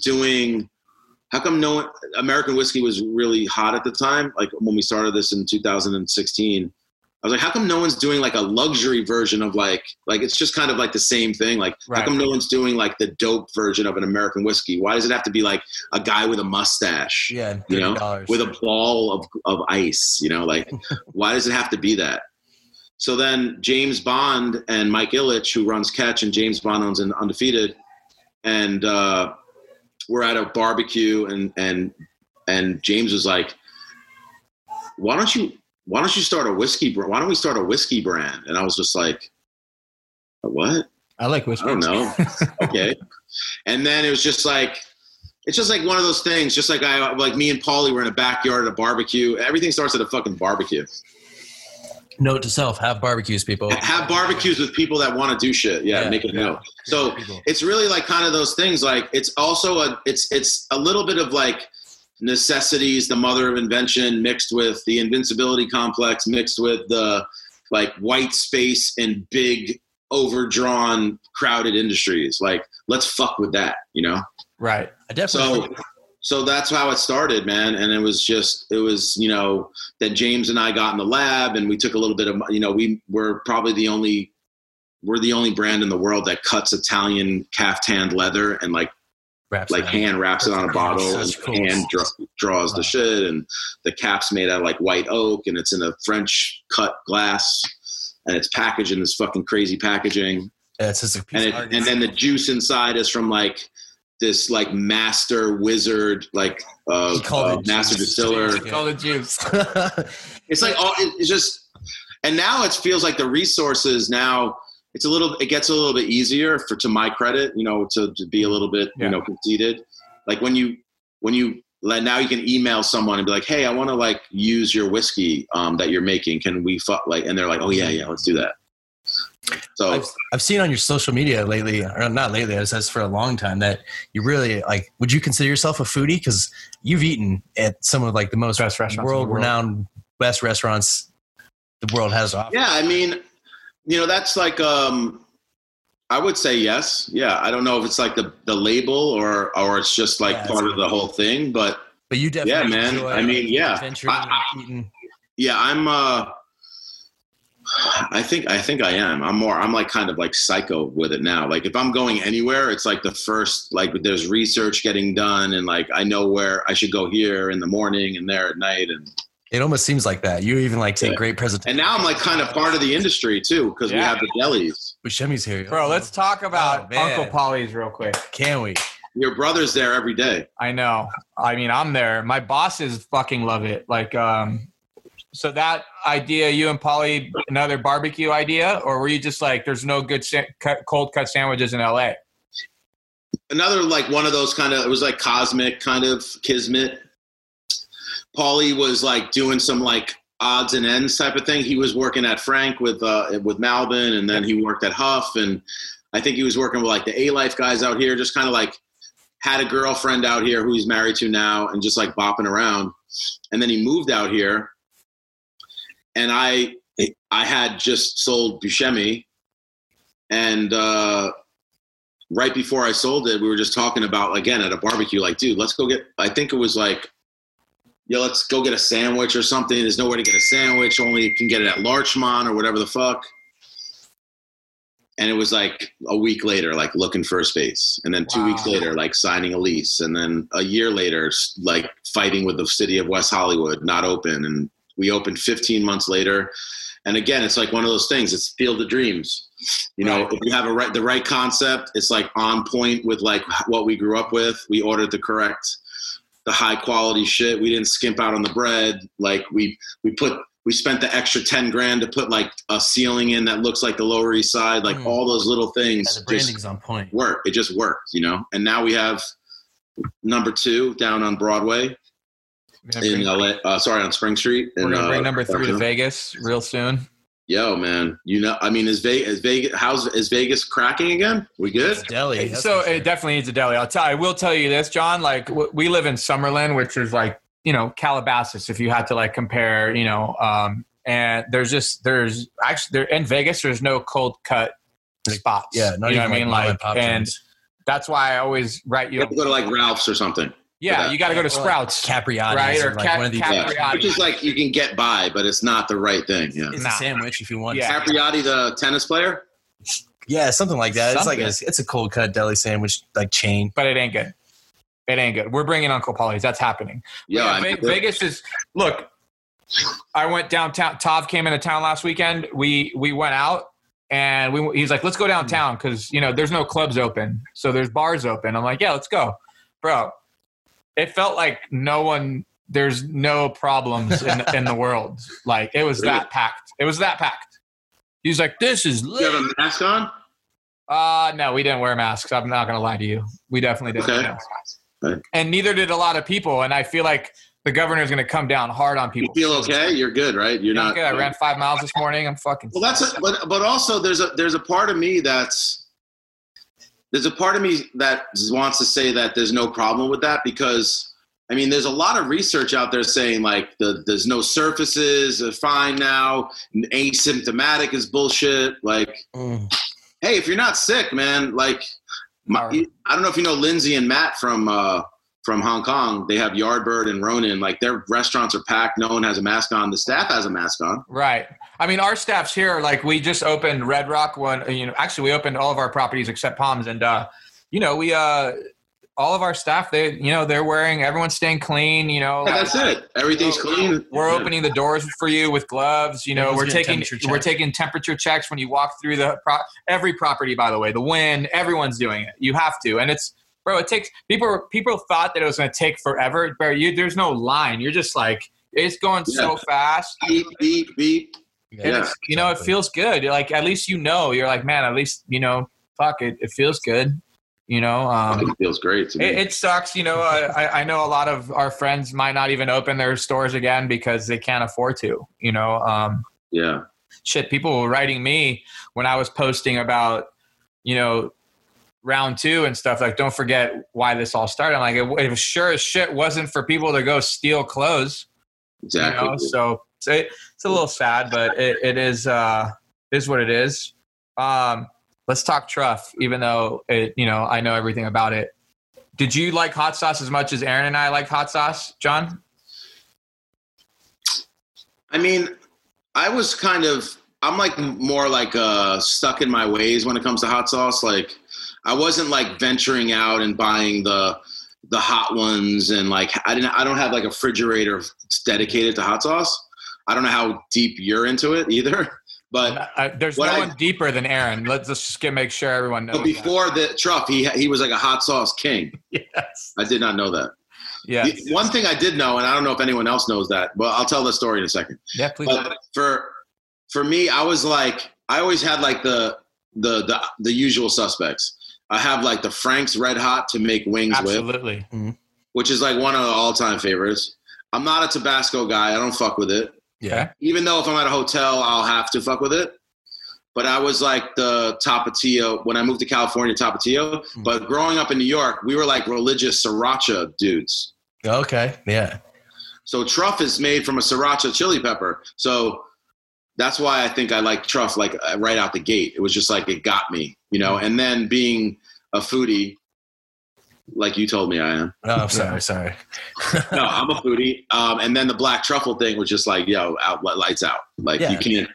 American whiskey was really hot at the time? Like when we started this in 2016, I was like, how come no one's doing like a luxury version of like it's just kind of like the same thing. Like, How come no one's doing like the dope version of an American whiskey? Why does it have to be like a guy with a mustache? Yeah. You know, with a ball of ice, you know, like why does it have to be that? So then James Bond and Mike Ilitch, who runs Catch, and James Bond owns an Undefeated. And, we're at a barbecue and James was like, why don't you start a whiskey brand? Why don't we start a whiskey brand? And I was just like, what? I like whiskey. I don't know. Okay. And then it's just like one of those things, just like me and Paulie were in a backyard at a barbecue. Everything starts at a fucking barbecue. Note to self, have barbecues, people. Have barbecues with people that want to do shit. Yeah, make it know. So it's really like kind of those things. Like it's also it's a little bit of like necessity is the mother of invention, mixed with the invincibility complex, mixed with the like white space in big overdrawn crowded industries. Like let's fuck with that, you know? Right. I definitely. So that's how it started, man. And it was, you know, then James and I got in the lab and we took a little bit of, you know, we're probably the only brand in the world that cuts Italian calf-tanned leather and hand wraps it on a bottle and cool. hand draws the shit. And the cap's made out of like white oak and it's in a French cut glass and it's packaged in this fucking crazy packaging. Yeah, it's just a piece of art. And then the juice inside is from like this like master wizard, like master distiller. Call it juice. It's like it's just, and now it feels like the resources now it gets a little bit easier to my credit, you know, to be a little bit, you know, conceited. Like when you now you can email someone and be like, hey, I want to like use your whiskey that you're making. Can we and they're like, oh yeah, let's do that. So I've seen on your social media lately, or not lately, it says for a long time that you really like, would you consider yourself a foodie? Because you've eaten at some of like the most world-renowned best restaurants the world has to offer. Yeah, I mean, you know, that's like, I would say yes. Yeah. I don't know if it's like the label or it's just like part of the whole thing, but you definitely man. I mean, yeah. I'm, I think I am. I'm like kind of like psycho with it now. Like if I'm going anywhere, it's like the first, like there's research getting done and like, I know where I should go here in the morning and there at night. And it almost seems like that. You even like take great presentations. And now I'm like kind of part of the industry too, because we have the delis. Buscemi's here. Bro, let's talk about Uncle Polly's real quick. Can we? Your brother's there every day. I know. I mean, I'm there. My bosses fucking love it. Like, so that idea, you and Polly, another barbecue idea, or were you just like, there's no good cold cut sandwiches in LA? Another like one of those kind of, it was like cosmic kind of kismet. Paulie was like doing some like odds and ends type of thing. He was working at Frank with Malvin, and then he worked at Huff, and I think he was working with like the A-Life guys out here, just kind of like had a girlfriend out here who he's married to now and just like bopping around. And then he moved out here, and I had just sold Buscemi, and right before I sold it, we were just talking about, again, at a barbecue, like, dude, let's go get, I think it was like, yeah, let's go get a sandwich or something. There's nowhere to get a sandwich. Only you can get it at Larchmont or whatever the fuck. And it was like a week later, like looking for a space. And then 2 weeks later, like signing a lease. And then a year later, like fighting with the city of West Hollywood, not open. And we opened 15 months later. And again, it's like one of those things. It's Field of Dreams. You know, if you have the right concept, it's like on point with like what we grew up with. We ordered the high quality shit. We didn't skimp out on the bread. Like we spent the extra 10 grand to put like a ceiling in that looks like the Lower East Side. Like all those little things. The branding's on point. Work. It just worked, you know? And now we have number 2 down on Broadway in LA, on Spring Street. We're going to bring number 3 to Vegas real soon. Yo, man, you know, I mean, is Vegas cracking again? We good? It's deli. So it definitely needs a deli. I will tell you this, John, like we live in Summerlin, which is like, you know, Calabasas, if you had to like compare, you know, and there's actually in Vegas, there's no cold cut spots. Yeah. You know what I mean? Like, and that's why I always write you have to go to like Ralph's or something. Yeah, you got to go to Sprouts, Capriati's, right? Or like one of these, which is like you can get by, but it's not the right thing. Yeah, it's a sandwich if you want. Yeah. Capriati, the tennis player. Yeah, something like that. It's a cold cut deli sandwich like chain, but it ain't good. It ain't good. We're bringing Uncle Polly's. That's happening. Yeah, Vegas is. Look, I went downtown. Tav came into town last weekend. We went out. And he's like, let's go downtown because, you know, there's no clubs open. So there's bars open. I'm like, yeah, let's go. Bro, it felt like there's no problems in the world. Like, it was that packed. It was that packed. He's like, this is lit. You have a mask on? No, we didn't wear masks. I'm not going to lie to you. We definitely didn't wear masks. Right. And neither did a lot of people. And I feel like the governor's going to come down hard on people. You feel okay? You're good, right? You're not good. I ran 5 miles this morning. I'm fucking. Well, but also there's a part of me that wants to say that there's no problem with that because I mean there's a lot of research out there saying like there's no surfaces, they're fine now, asymptomatic is bullshit. Like, hey, if you're not sick, man, like I don't know if you know Lindsay and Matt from Hong Kong. They have Yardbird and Ronin. Like their restaurants are packed. No one has a mask on. The staff has a mask on. Right. I mean, our staff's here. Like we just opened Red Rock one. Actually, we opened all of our properties except Palms, and we all of our staff, they're wearing. Everyone's staying clean. That's it. Everything's clean. We're opening the doors for you with gloves. We're taking temperature checks when you walk through every property. By the way, the Wynn, everyone's doing it. You have to, and it's. Bro, it takes people thought that it was going to take forever. Bro, there's no line. You're just like, it's going so fast. Beep, beep, beep. And it feels good. You're like, at least you're like, man, at least, fuck it. It feels good. It feels great to me. It sucks. I know a lot of our friends might not even open their stores again because they can't afford to, Yeah. Shit, people were writing me when I was posting about, round 2 and stuff, like, don't forget why this all started. I'm like, if sure as shit wasn't for people to go steal clothes. Exactly. So it's a little sad, but it is what it is. Let's talk Truff, even though I know everything about it. Did you like hot sauce as much as Aaron and I like hot sauce, John? I mean, I'm like more like stuck in my ways when it comes to hot sauce. Like I wasn't like venturing out and buying the hot ones, and like I don't have like a refrigerator dedicated to hot sauce. I don't know how deep you're into it either, but there's no one deeper than Aaron. Let's just make sure everyone knows. But before the Truff, he was like a hot sauce king. Yes, I did not know that. Yeah. One thing I did know, and I don't know if anyone else knows that, but I'll tell the story in a second. Yeah, please. But for me, I was like, I always had like the usual suspects. I have like the Frank's Red Hot to make wings Absolutely. with, which is like one of the all-time favorites. I'm not a Tabasco guy. I don't fuck with it. Yeah. Even though if I'm at a hotel, I'll have to fuck with it. But I was like the Tapatio when I moved to California, Tapatio. But growing up in New York, we were like religious sriracha dudes. Okay. Yeah. So Truff is made from a sriracha chili pepper. So that's why I think I like Truff like right out the gate. It was just like it got me, And then being a foodie, like you told me I am. Oh, sorry. No, I'm a foodie. And then the black truffle thing was just like, lights out. Like you can't.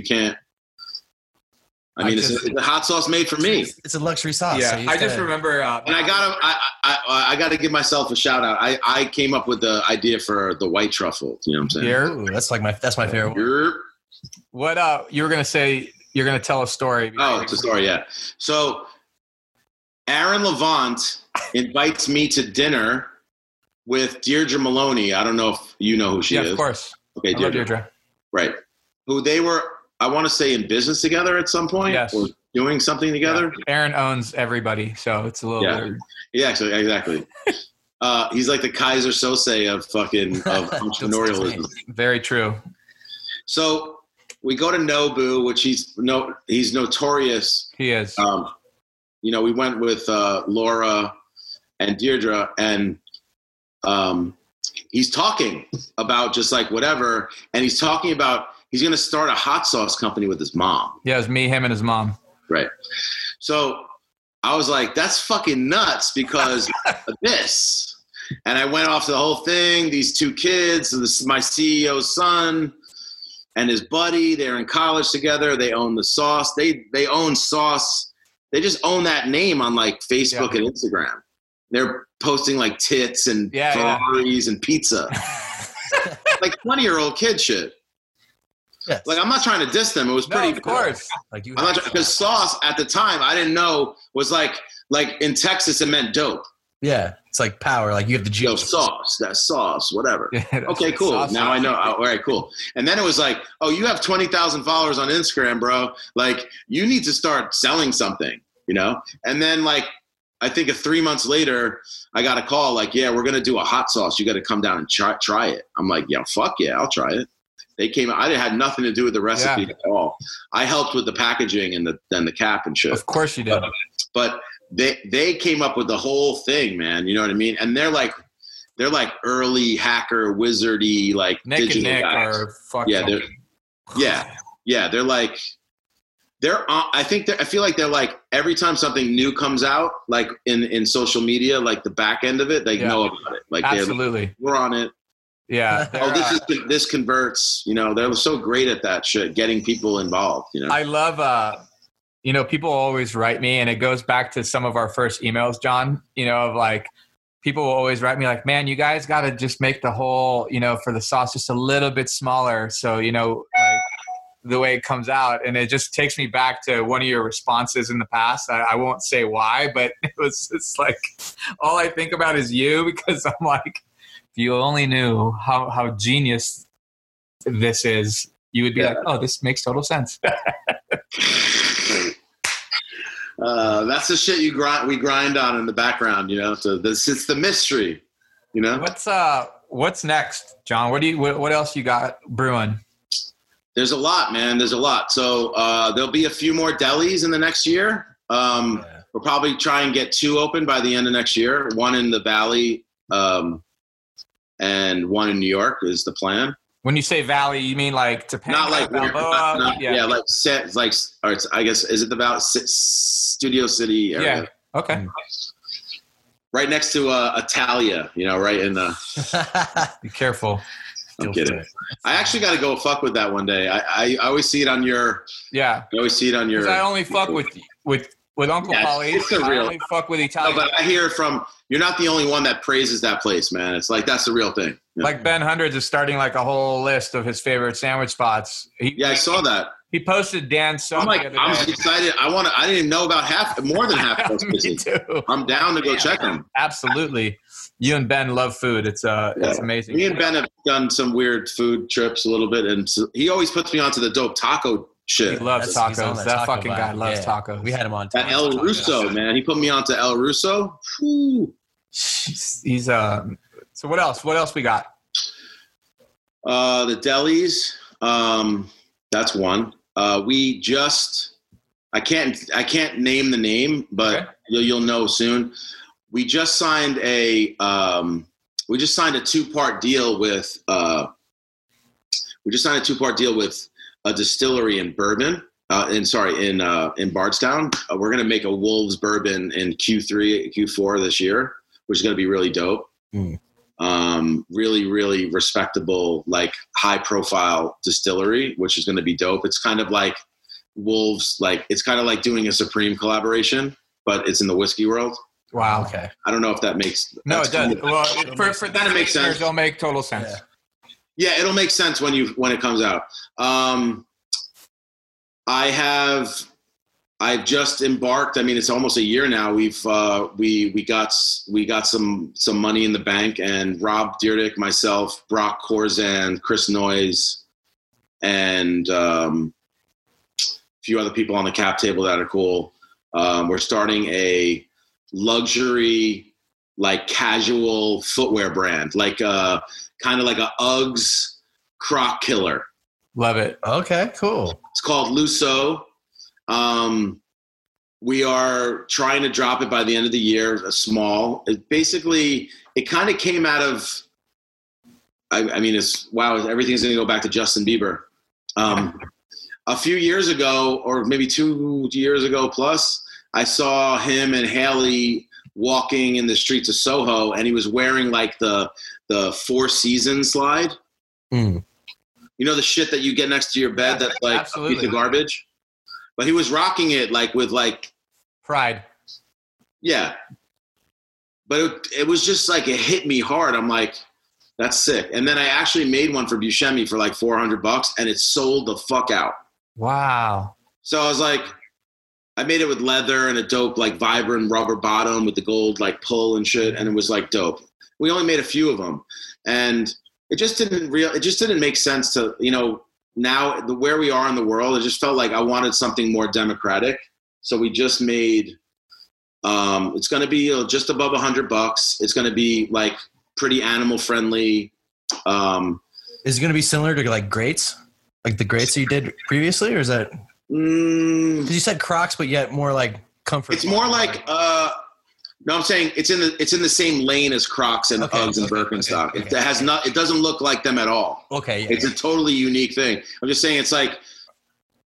It's a hot sauce made for me. It's a luxury sauce. Yeah, so I just remember. And I gotta give myself a shout out. I came up with the idea for the white truffle. You know what I'm saying? Ooh, that's my favorite one. What you were gonna say? You're gonna tell a story. Oh, it's a story. Yeah. So Aaron Levant invites me to dinner with Deirdre Maloney. I don't know if you know who she is. Yeah, of course. Okay, Deirdre. Right. Who they were, I want to say, in business together at some point. Yes. Or doing something together. Yeah. Aaron owns everybody, so it's a little weird. Yeah, exactly. He's like the Kaiser Sose of entrepreneurialism. Very true. So we go to Nobu, which he's notorious. He is. We went with Laura and Deirdre, and he's talking about just like whatever, and he's talking about he's going to start a hot sauce company with his mom. Yeah, it was me, him, and his mom. Right. So I was like, that's fucking nuts because of this. And I went off the whole thing. These two kids, my CEO's son and his buddy, they're in college together. They own the sauce. They own sauce. They just own that name on like Facebook and Instagram. They're posting like tits and Ferraris and pizza. Like 20-year-old kid shit. Yes. Like I'm not trying to diss them. It was pretty. Of course. Like you, because sauce at the time I didn't know was like in Texas it meant dope. Yeah, it's like power. Like you have the juice. Sauce, that's sauce, whatever. Yeah, okay, cool. Now I know. All right, cool. And then it was like, oh, you have 20,000 followers on Instagram, bro. Like you need to start selling something, And then like I think 3 months later, I got a call like, yeah, we're gonna do a hot sauce. You got to come down and try it. I'm like, yeah, fuck yeah, I'll try it. They came. I had nothing to do with the recipe at all. I helped with the packaging and the cap and shit. Of course you did. But they came up with the whole thing, man. You know what I mean? And they're like early hacker wizardy like Nick digital and Nick guys. are fucking. They're like I feel like they're like every time something new comes out, like in social media, like the back end of it, they know about it. Like absolutely, we're on it. Yeah. This converts. You know, they're so great at that shit, getting people involved. You know, I love. You know, people always write me, and it goes back to some of our first emails, John. You know, of like people will always write me like, "Man, you guys got to just make the whole, you know, for the sauce just a little bit smaller." So you know, like. The way it comes out, and it just takes me back to one of your responses in the past. I won't say why, but it's like all I think about is you, because I'm like, if you only knew how genius this is, you would be like, oh, this makes total sense. That's the shit we grind on in the background, you know. So it's the mystery, you know. What's next, John? What else you got brewing? There's a lot, man. There's a lot. So there'll be a few more delis in the next year. We'll probably try and get 2 open by the end of next year. 1 in the Valley and 1 in New York is the plan. When you say Valley, you mean like Topanga, not like Balboa? like or it's, I guess, is it the Valley Studio City area? Yeah. Okay. Right next to Italia, you know, right in the. Be careful. I'm kidding. I actually got to go fuck with that one day. I always see it on your. Yeah. I always see it on your. Because I only fuck with Uncle Paulie. It's a I real. only fuck with Italian. No, but I hear from you're not the only one that praises that place, man. It's like that's the real thing. Yeah. Like Ben Hundreds is starting like a whole list of his favorite sandwich spots. I saw that. He posted Dan Sum. I'm like, I'm excited. I didn't know about more than half of those places. Me too. I'm down to go check them. Absolutely. You and Ben love food. It's amazing. Me and Ben have done some weird food trips a little bit, and so he always puts me onto the dope taco shit. He loves tacos. That fucking guy loves tacos. We had him on. At El Russo, man. He put me onto El Russo. Whew. He's So what else? What else we got? The delis. That's one. We just. I can't name the name, but okay. You'll know soon. We just signed a 2-part deal with. We just signed a 2-part deal with a distillery in Bourbon. In Bardstown. We're gonna make a Wolves bourbon in Q4 this year, which is gonna be really dope. Really, really respectable, like high profile distillery, which is gonna be dope. It's kind of like Wolves, like it's kind of like doing a Supreme collaboration, but it's in the whiskey world. Wow. Okay. I don't know if that makes. No, it does. Well, for that makes sense. It'll make total sense. Yeah, it'll make sense when it comes out. I've just embarked. I mean, it's almost a year now. We got some money in the bank, and Rob Dyrdek, myself, Brock Corzan, Chris Noyes, and a few other people on the cap table that are cool. We're starting a luxury, like casual footwear brand, like kind of like a Uggs Croc Killer. Love it. Okay, cool. It's called Lusso. We are trying to drop it by the end of the year, a small. It kind of came out of, I mean, everything's going to go back to Justin Bieber. A few years ago, or maybe 2 years ago plus, I saw him and Haley walking in the streets of Soho, and he was wearing like the Four Seasons slide. You know, the shit that you get next to your bed that's like absolutely. a piece of garbage? But he was rocking it like with like pride. Yeah. But it was just like, it hit me hard. I'm like, that's sick. And then I actually made one for Buscemi for like $400 and it sold the fuck out. Wow. So I was like, I made it with leather and a dope like vibrant rubber bottom with the gold like pull and shit. And it was like dope. We only made a few of them. And it just didn't make sense to, you know, now where we are in the world, it just felt like I wanted something more democratic. So we just made, it's going to be just above $100. It's going to be like pretty animal friendly. Is it going to be similar to like Greats? Like the Greats you did previously, or is that? Because you said Crocs, but yet more like comfort. It's more like, no, I'm saying it's in the same lane as Crocs and Uggs and Birkenstock. It has not. It doesn't look like them at all. Okay, it's a totally unique thing. I'm just saying it's like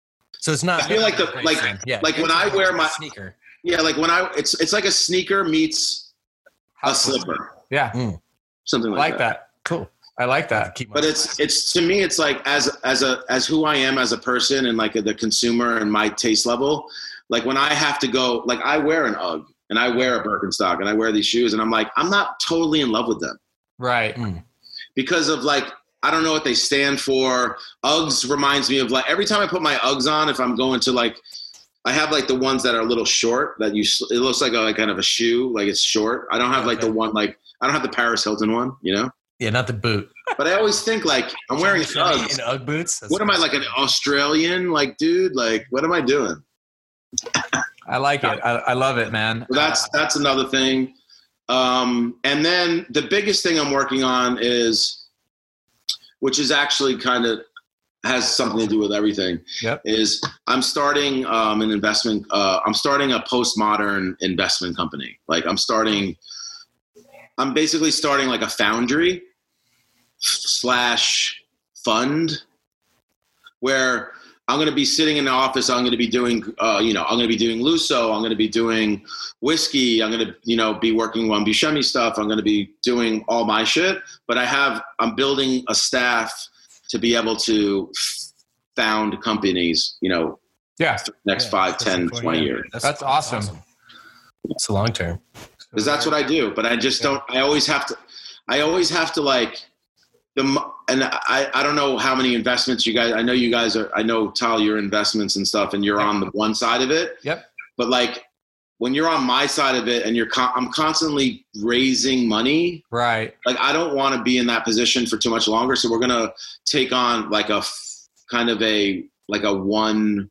So it's not. I feel like like when I wear my sneaker. Yeah, like when it's like a sneaker meets a slipper. Yeah. Something I like like that. Cool. I like that. But it's to me, it's like as who I am as a person and like the consumer and my taste level. Like when I have to go, like I wear an UGG and I wear a Birkenstock and I wear these shoes and I'm like, I'm not totally in love with them. Right. Because of like, I don't know what they stand for. Uggs reminds me of like, every time I put my Uggs on, if I'm going to like, I have like the ones that are a little short that it looks like a kind of a shoe, like it's short. I don't have like the one, like I don't have the Paris Hilton one, you know? Yeah, not the boot. But I always think like I'm wearing Uggs. In Ugg boots? What am I, like an Australian, like dude? Like what am I doing? I like it. I love it, man. So that's another thing. And then the biggest thing I'm working on which is actually kind of has something to do with everything. Yep. Is I'm starting an investment. I'm starting a postmodern investment company. Like I'm basically starting like a foundry / fund where I'm going to be sitting in the office. I'm going to be doing, I'm going to be doing Lusso. I'm going to be doing whiskey. I'm going to, be working on Buscemi stuff. I'm going to be doing all my shit. But I'm building a staff to be able to found companies, next 5, 10, 20 years. That's awesome. It's a long term. Because that's what I do. But I just don't, I always have to like, and I don't know how many investments you guys, I know Tal, your investments and stuff, and you're on the one side of it. Yep. But like when you're on my side of it and I'm constantly raising money. Right. Like I don't want to be in that position for too much longer. So we're going to take on like a kind of a one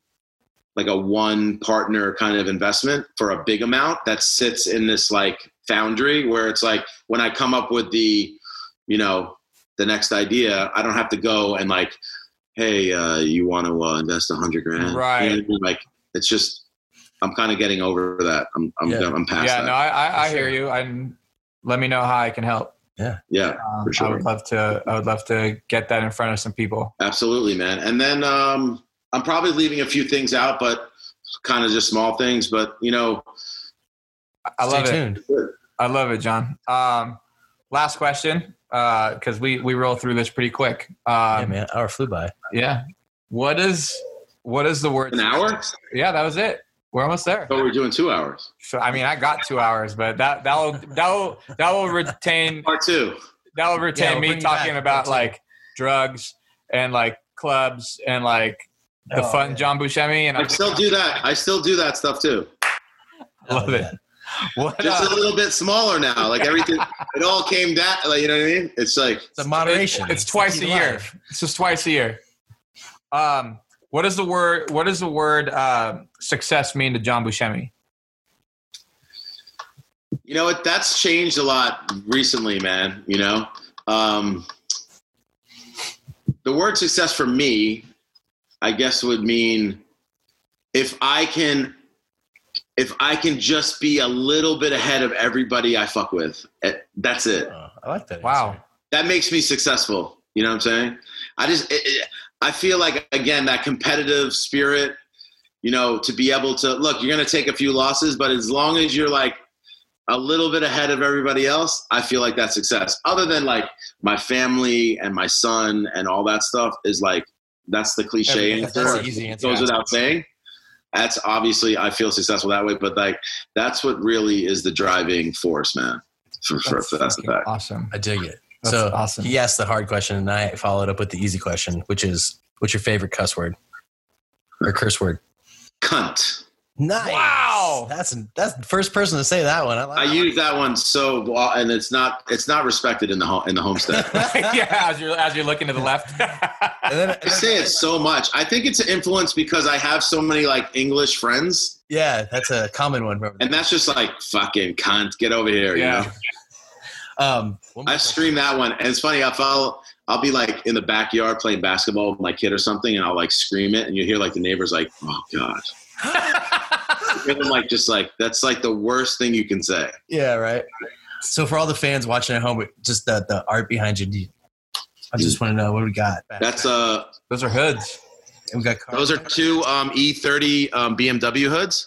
partner kind of investment for a big amount that sits in this like foundry where it's like when I come up with the next idea, I don't have to go and like, hey, you want to invest $100,000? Right. Like it's just, I'm kind of getting over that. I'm past that. Yeah, no, I hear you. Let me know how I can help. Yeah, for sure. I would love to get that in front of some people. Absolutely, man. And then I'm probably leaving a few things out, but kind of just small things. But I love it. I love it, John. Last question, because we roll through this pretty quick. Yeah, man, hour flew by. Yeah. What is the word? An hour? Yeah, that was it. We're almost there. But we're doing 2 hours. So I mean, I got 2 hours, but that will retain part 2. That will retain me talking about like drugs and like clubs and like the fun John Buscemi. And I still do that. I still do that stuff too. Love it. Just a little bit smaller now. Like everything, it all came down. Like you know what I mean? It's like it's a moderation. It's twice a year. It's just twice a year. What does the word success mean to John Buscemi? You know what? That's changed a lot recently, man. The word success for me, I guess, would mean if I can just be a little bit ahead of everybody I fuck with. That's it. I like that. Wow. Answer. That makes me successful. You know what I'm saying? I feel like, again, that competitive spirit, to be able to look, you're going to take a few losses, but as long as you're like a little bit ahead of everybody else, I feel like that's success. Other than like my family and my son and all that stuff is like, that's the cliche answer. That's the easy answer. It goes without saying. That's obviously, I feel successful that way, but like, that's what really is the driving force, man. That's the fact. Awesome. I dig it. That's so awesome. He asked the hard question, and I followed up with the easy question, which is, what's your favorite cuss word or curse word? Cunt. Nice. Wow. That's the first person to say that one. I use that one and it's not respected in the homestead. Yeah, as you're looking to the left. I say it so much. I think it's an influence because I have so many like English friends. Yeah, that's a common one. And that's just like fucking cunt. Get over here. Yeah. I stream that one, and it's funny. I'll be like in the backyard playing basketball with my kid or something, and I'll like scream it, and you hear like the neighbors like, "Oh God." And I'm like, just like that's like the worst thing you can say. Yeah, right. So for all the fans watching at home, just the art behind you, I just want to know what we got. That's those are hoods. And we got cars. Those are two E30 BMW hoods.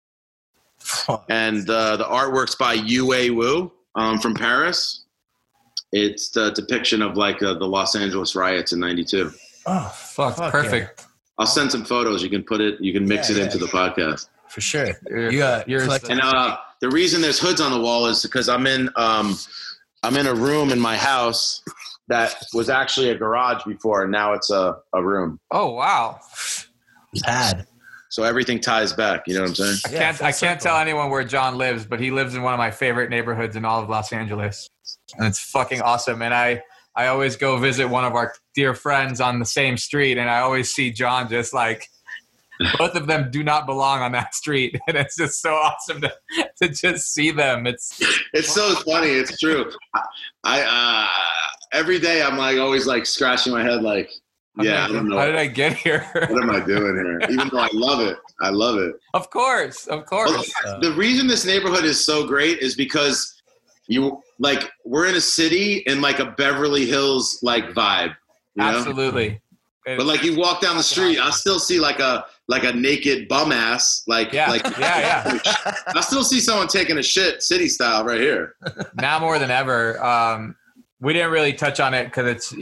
And the artwork's by Yue Wu from Paris. It's the depiction of like the Los Angeles riots in '92. Oh, Fuck, perfect. yeah. I'll send some photos. You can mix it into the podcast. For sure. You're- You got you're- And the reason there's hoods on the wall is because I'm in a room in my house that was actually a garage before, and now it's a room. Oh wow. pad. So everything ties back. You know what I'm saying? I can't tell anyone where John lives, but he lives in one of my favorite neighborhoods in all of Los Angeles. And it's fucking awesome. And I always go visit one of our dear friends on the same street, and I always see John just like, both of them do not belong on that street. And it's just so awesome to just see them. It's so funny. It's true. I every day I'm like always like scratching my head like, yeah, I don't know. How did I get here? What am I doing here? Even though I love it. I love it. Of course. Well, the reason this neighborhood is so great is because we're in a city in like a Beverly Hills like vibe. You know? Absolutely. But like you walk down the street, I still see like a naked bum ass. Yeah. I still see someone taking a shit city style right here. Now more than ever. We didn't really touch on it because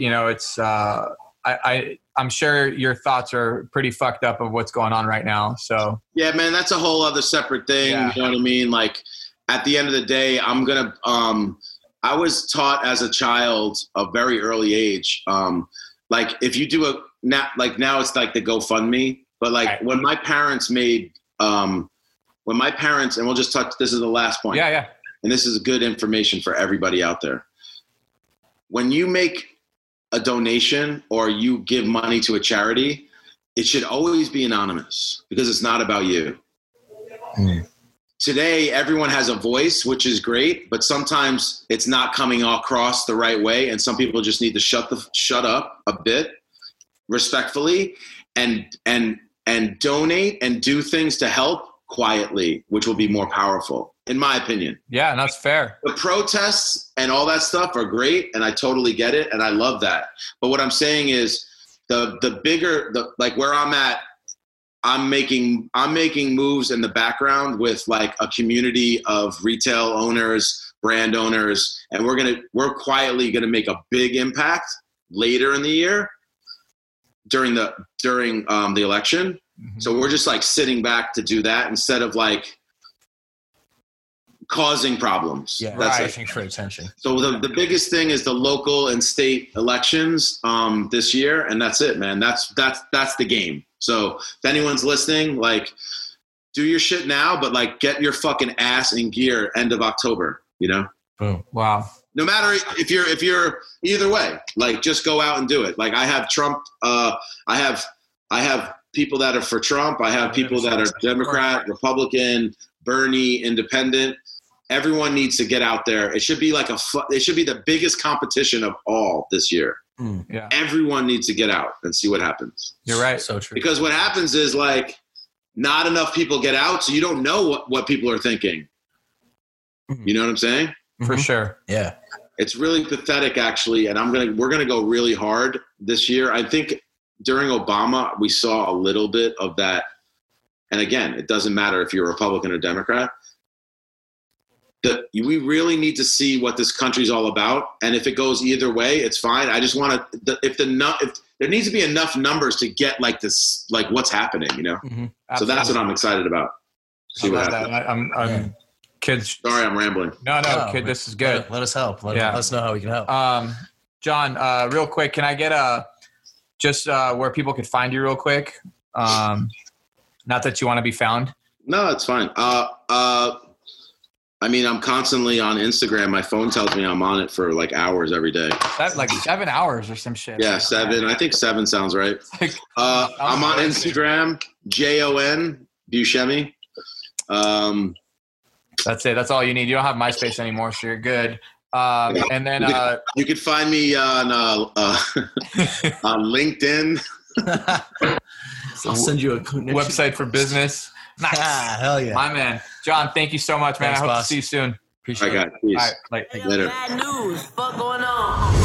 I'm sure your thoughts are pretty fucked up of what's going on right now. So yeah, man, that's a whole other separate thing. Yeah. You know what I mean? Like at the end of the day, I was taught as a child, a very early age. Like if you do now it's like the GoFundMe, but like right. when my parents, and we'll just touch, this is the last point. yeah. And this is good information for everybody out there. When you make a donation or you give money to a charity, it should always be anonymous because it's not about you. Today, everyone has a voice, which is great, but sometimes it's not coming across the right way. And some people just need to shut up a bit respectfully and donate and do things to help quietly, which will be more powerful, in my opinion. Yeah, and that's fair. The protests and all that stuff are great, and I totally get it, and I love that. But what I'm saying is the bigger where I'm at, I'm making moves in the background with like a community of retail owners, brand owners, and we're quietly gonna make a big impact later in the year during the election. Mm-hmm. So we're just like sitting back to do that instead of like causing problems. Yeah, that's searching for attention. So the biggest thing is the local and state elections this year, and that's it, man. That's the game. So if anyone's listening, like, do your shit now, but like get your fucking ass in gear end of October. You know? Boom. Wow. No matter if you're either way, like just go out and do it. Like I have Trump. I have people that are for Trump. I have people that are Democrat, Republican, Bernie, Independent. Everyone needs to get out there. It should be like it should be the biggest competition of all this year. Yeah. Everyone needs to get out and see what happens. You're right. So true. Because what happens is like not enough people get out, so you don't know what people are thinking. You know what I'm saying? For sure. Yeah. It's really pathetic, actually, and we're gonna go really hard this year. I think during Obama we saw a little bit of that, and again, it doesn't matter if you're a Republican or Democrat. We really need to see what this country's all about, and if it goes either way, it's fine. I just want to. If there needs to be enough numbers to get like this, like what's happening, you know. Mm-hmm. So that's what I'm excited about. I love that. Kids. Sorry, I'm rambling. No, kid, this is good. Let us help. Let us know how we can help. John, real quick, can I get just where people could find you real quick? Not that you want to be found. No, it's fine. I mean, I'm constantly on Instagram. My phone tells me I'm on it for like hours every day. That's like 7 hours or some shit. Yeah, 7. I think 7 sounds right. I'm on Instagram, JON Buscemi. That's it. That's all you need. You don't have MySpace anymore, so you're good. And then you could find me on LinkedIn. I'll send you a website for business. Nice. Hell yeah. My man. John, thank you so much, man. Thanks, I hope boss. to see you soon. Appreciate it. All right, guys. Peace. All right, Later. Bad news. Fuck going on?